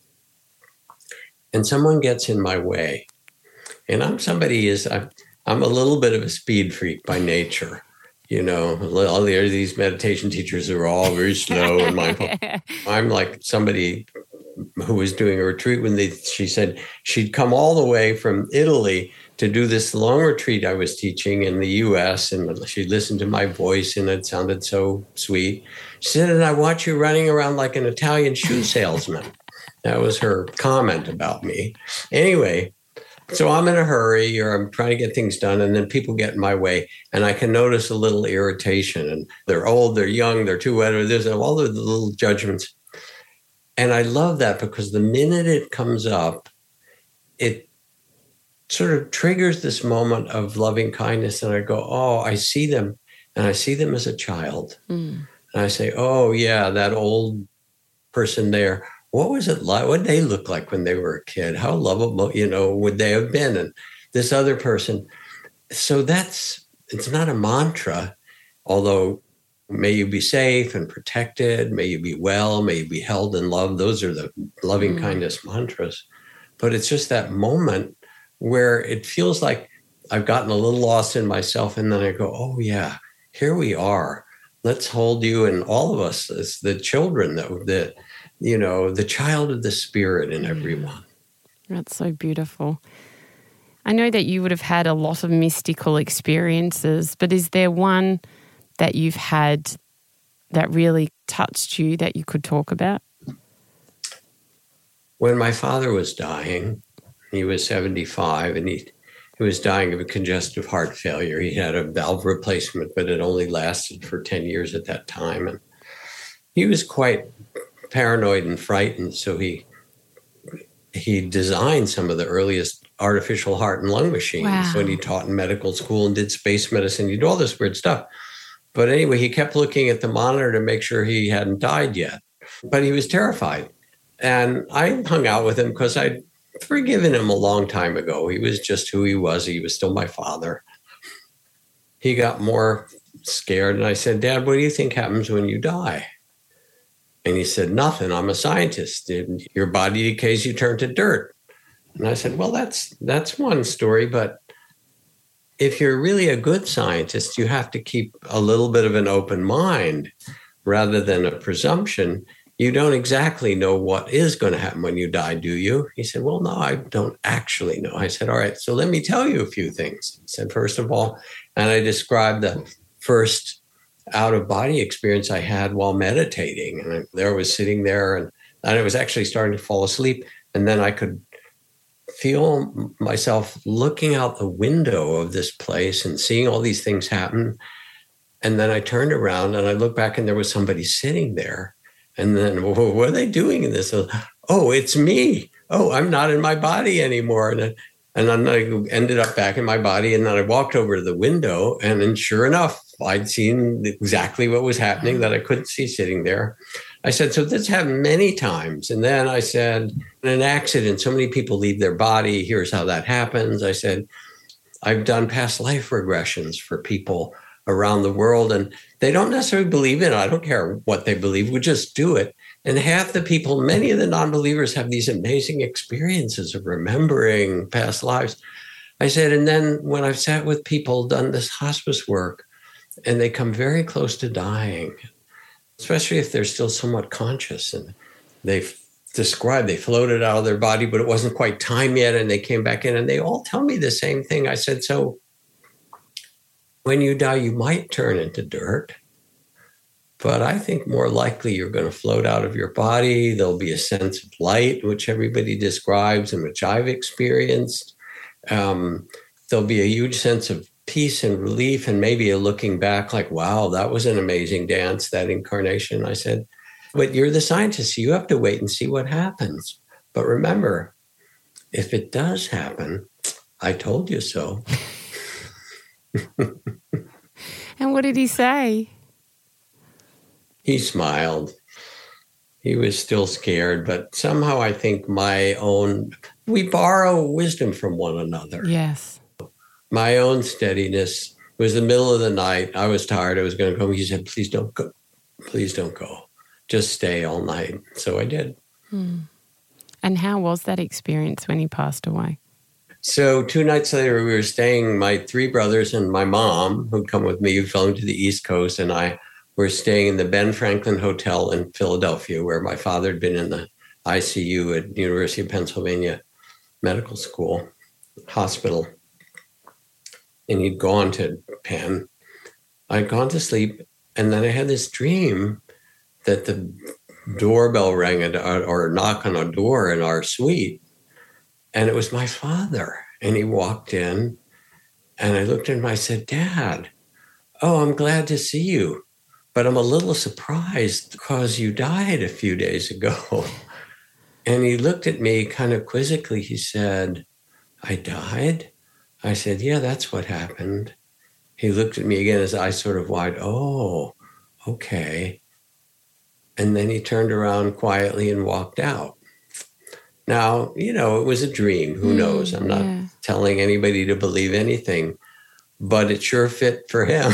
and someone gets in my way, and I'm somebody is I'm, I'm a little bit of a speed freak by nature. You know, all the, these meditation teachers are all very slow and mindful. I'm like somebody who was doing a retreat when they, she said she'd come all the way from Italy to do this long retreat I was teaching in the U S, and she listened to my voice and it sounded so sweet. She said, and I watch you running around like an Italian shoe salesman. That was her comment about me. Anyway, so I'm in a hurry or I'm trying to get things done, and then people get in my way, and I can notice a little irritation. And they're old, they're young, they're too wet, or there's all the little judgments. And I love that because the minute it comes up, it sort of triggers this moment of loving kindness. And I go, oh, I see them. And I see them as a child. Mm. And I say, oh, yeah, that old person there. What was it like? What did they look like when they were a kid? How lovable, you know, would they have been? And this other person. So that's, it's not a mantra, although may you be safe and protected. May you be well. May you be held in love. Those are the loving mm. kindness mantras. But it's just that moment where it feels like I've gotten a little lost in myself. And then I go, oh, yeah, here we are. Let's hold you and all of us as the children, though, the, you know, the child of the spirit in everyone. That's so beautiful. I know that you would have had a lot of mystical experiences, but is there one that you've had that really touched you that you could talk about? When my father was dying, he was seventy-five, and he, he was dying of a congestive heart failure. He had a valve replacement, but it only lasted for ten years at that time. And he was quite paranoid and frightened, so he he designed some of the earliest artificial heart and lung machines wow. when he taught in medical school and did space medicine. He did all this weird stuff. But anyway, he kept looking at the monitor to make sure he hadn't died yet. But he was terrified. And I hung out with him because I'd forgiven him a long time ago. He was just who he was. He was still my father. He got more scared. And I said, Dad, what do you think happens when you die? And he said, nothing. I'm a scientist. Your body decays, you turn to dirt. And I said, well, that's that's one story. But if you're really a good scientist, you have to keep a little bit of an open mind rather than a presumption. You don't exactly know what is going to happen when you die, do you? He said, well, no, I don't actually know. I said, all right, so let me tell you a few things. He said, first of all, and I described the first out-of-body experience I had while meditating. And I, there I was sitting there, and, and I was actually starting to fall asleep. And then I could feel myself looking out the window of this place and seeing all these things happen. And then I turned around and I looked back, and there was somebody sitting there. And then, well, what are they doing in this? Oh, it's me. Oh, I'm not in my body anymore. And, and then I ended up back in my body. And then I walked over to the window, and then sure enough, I'd seen exactly what was happening that I couldn't see sitting there. I said, so this happened many times. And then I said, in an accident, so many people leave their body. Here's how that happens. I said, I've done past life regressions for people around the world, and they don't necessarily believe in it. I don't care what they believe. We just do it. And half the people, many of the non-believers, have these amazing experiences of remembering past lives. I said, and then when I've sat with people, done this hospice work, and they come very close to dying, especially if they're still somewhat conscious, and they've described they floated out of their body, but it wasn't quite time yet, and they came back in, and they all tell me the same thing. I said, so when you die, you might turn into dirt, but I think more likely you're going to float out of your body. There'll be a sense of light, which everybody describes and which I've experienced. Um, there'll be a huge sense of peace and relief, and maybe a looking back like, wow, that was an amazing dance, that incarnation. I said, but you're the scientist, so you have to wait and see what happens. But remember, if it does happen, I told you so. And what did he say? He smiled. He was still scared, but somehow I think my own, we borrow wisdom from one another. Yes. My own steadiness was the middle of the night. I was tired. I was going to go. He said, please don't go. Please don't go. Just stay all night. So I did. Hmm. And how was that experience when he passed away? So two nights later, we were staying, my three brothers and my mom, who'd come with me, who flown to the East Coast, and I were staying in the Ben Franklin Hotel in Philadelphia, where my father had been in the I C U at University of Pennsylvania Medical School Hospital. And he'd gone to Penn. I'd gone to sleep, and then I had this dream that the doorbell rang at, or a knock on a door in our suite, and it was my father. And he walked in, and I looked at him. I said, Dad, oh, I'm glad to see you, but I'm a little surprised because you died a few days ago. And he looked at me kind of quizzically. He said, I died? I said, yeah, that's what happened. He looked at me again, his eyes sort of wide. Oh, okay. And then he turned around quietly and walked out. Now, you know, it was a dream. Who mm, knows? I'm not yeah. telling anybody to believe anything, but it sure fit for him.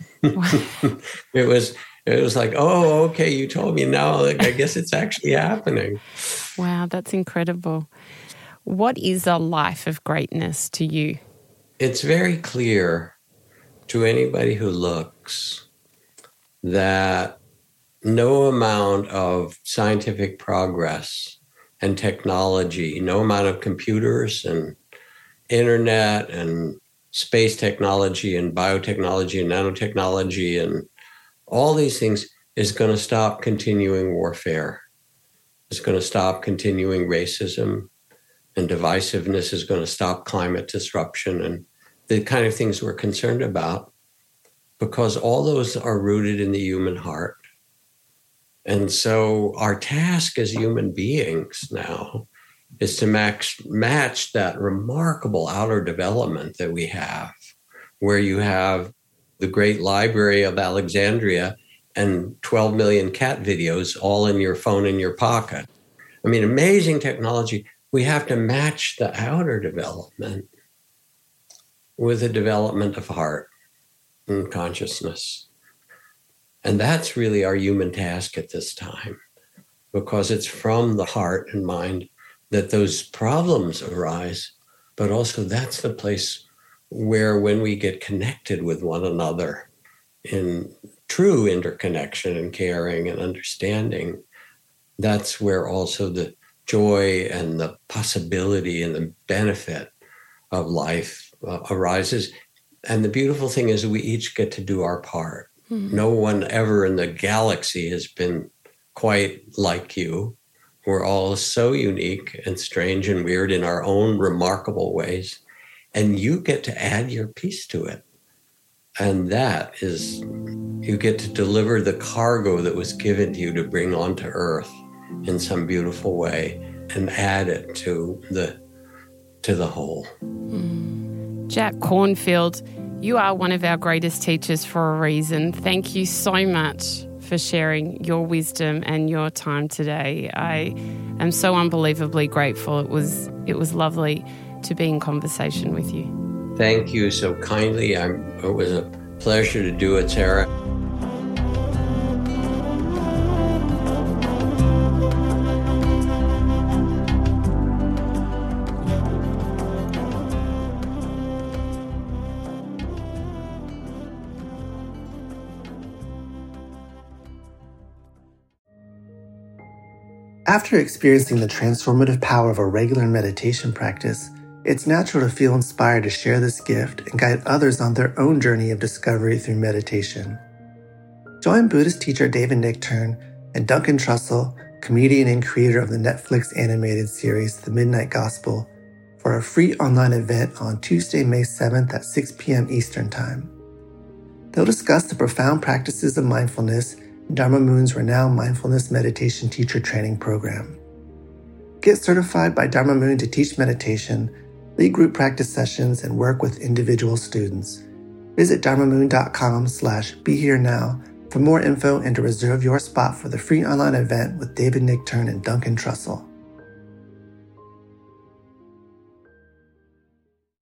it was it was like, oh, okay, you told me now. Like, I guess it's actually happening. Wow, that's incredible. What is a life of greatness to you? It's very clear to anybody who looks that no amount of scientific progress and technology, no amount of computers and internet and space technology and biotechnology and nanotechnology and all these things is going to stop continuing warfare. It's going to stop continuing racism, and divisiveness is going to stop climate disruption and the kind of things we're concerned about, because all those are rooted in the human heart. And so our task as human beings now is to match, match that remarkable outer development that we have, where you have the great library of Alexandria and twelve million cat videos all in your phone in your pocket. I mean, amazing technology. We have to match the outer development with the development of heart and consciousness. And that's really our human task at this time, because it's from the heart and mind that those problems arise, but also that's the place where, when we get connected with one another in true interconnection and caring and understanding, that's where also the joy and the possibility and the benefit of life uh, arises. And the beautiful thing is we each get to do our part. Mm-hmm. No one ever in the galaxy has been quite like you. We're all so unique and strange and weird in our own remarkable ways. And you get to add your piece to it. And that is, you get to deliver the cargo that was given to you to bring onto Earth in some beautiful way and add it to the to the whole. Mm. Jack Kornfield, you are one of our greatest teachers for a reason. Thank you so much for sharing your wisdom and your time today. I am so unbelievably grateful. It was it was lovely to be in conversation with you. Thank you so kindly. I'm, it was a pleasure to do it, Sarah. After experiencing the transformative power of a regular meditation practice, it's natural to feel inspired to share this gift and guide others on their own journey of discovery through meditation. Join Buddhist teacher David Nichtern and Duncan Trussell, comedian and creator of the Netflix animated series The Midnight Gospel, for a free online event on Tuesday, May seventh at six p.m. Eastern Time. They'll discuss the profound practices of mindfulness in Dharma Moon's renowned mindfulness meditation teacher training program. Get certified by Dharma Moon to teach meditation, lead group practice sessions, and work with individual students. Visit dharmamoon.com slash be here now for more info and to reserve your spot for the free online event with David Nichtern and Duncan Trussell.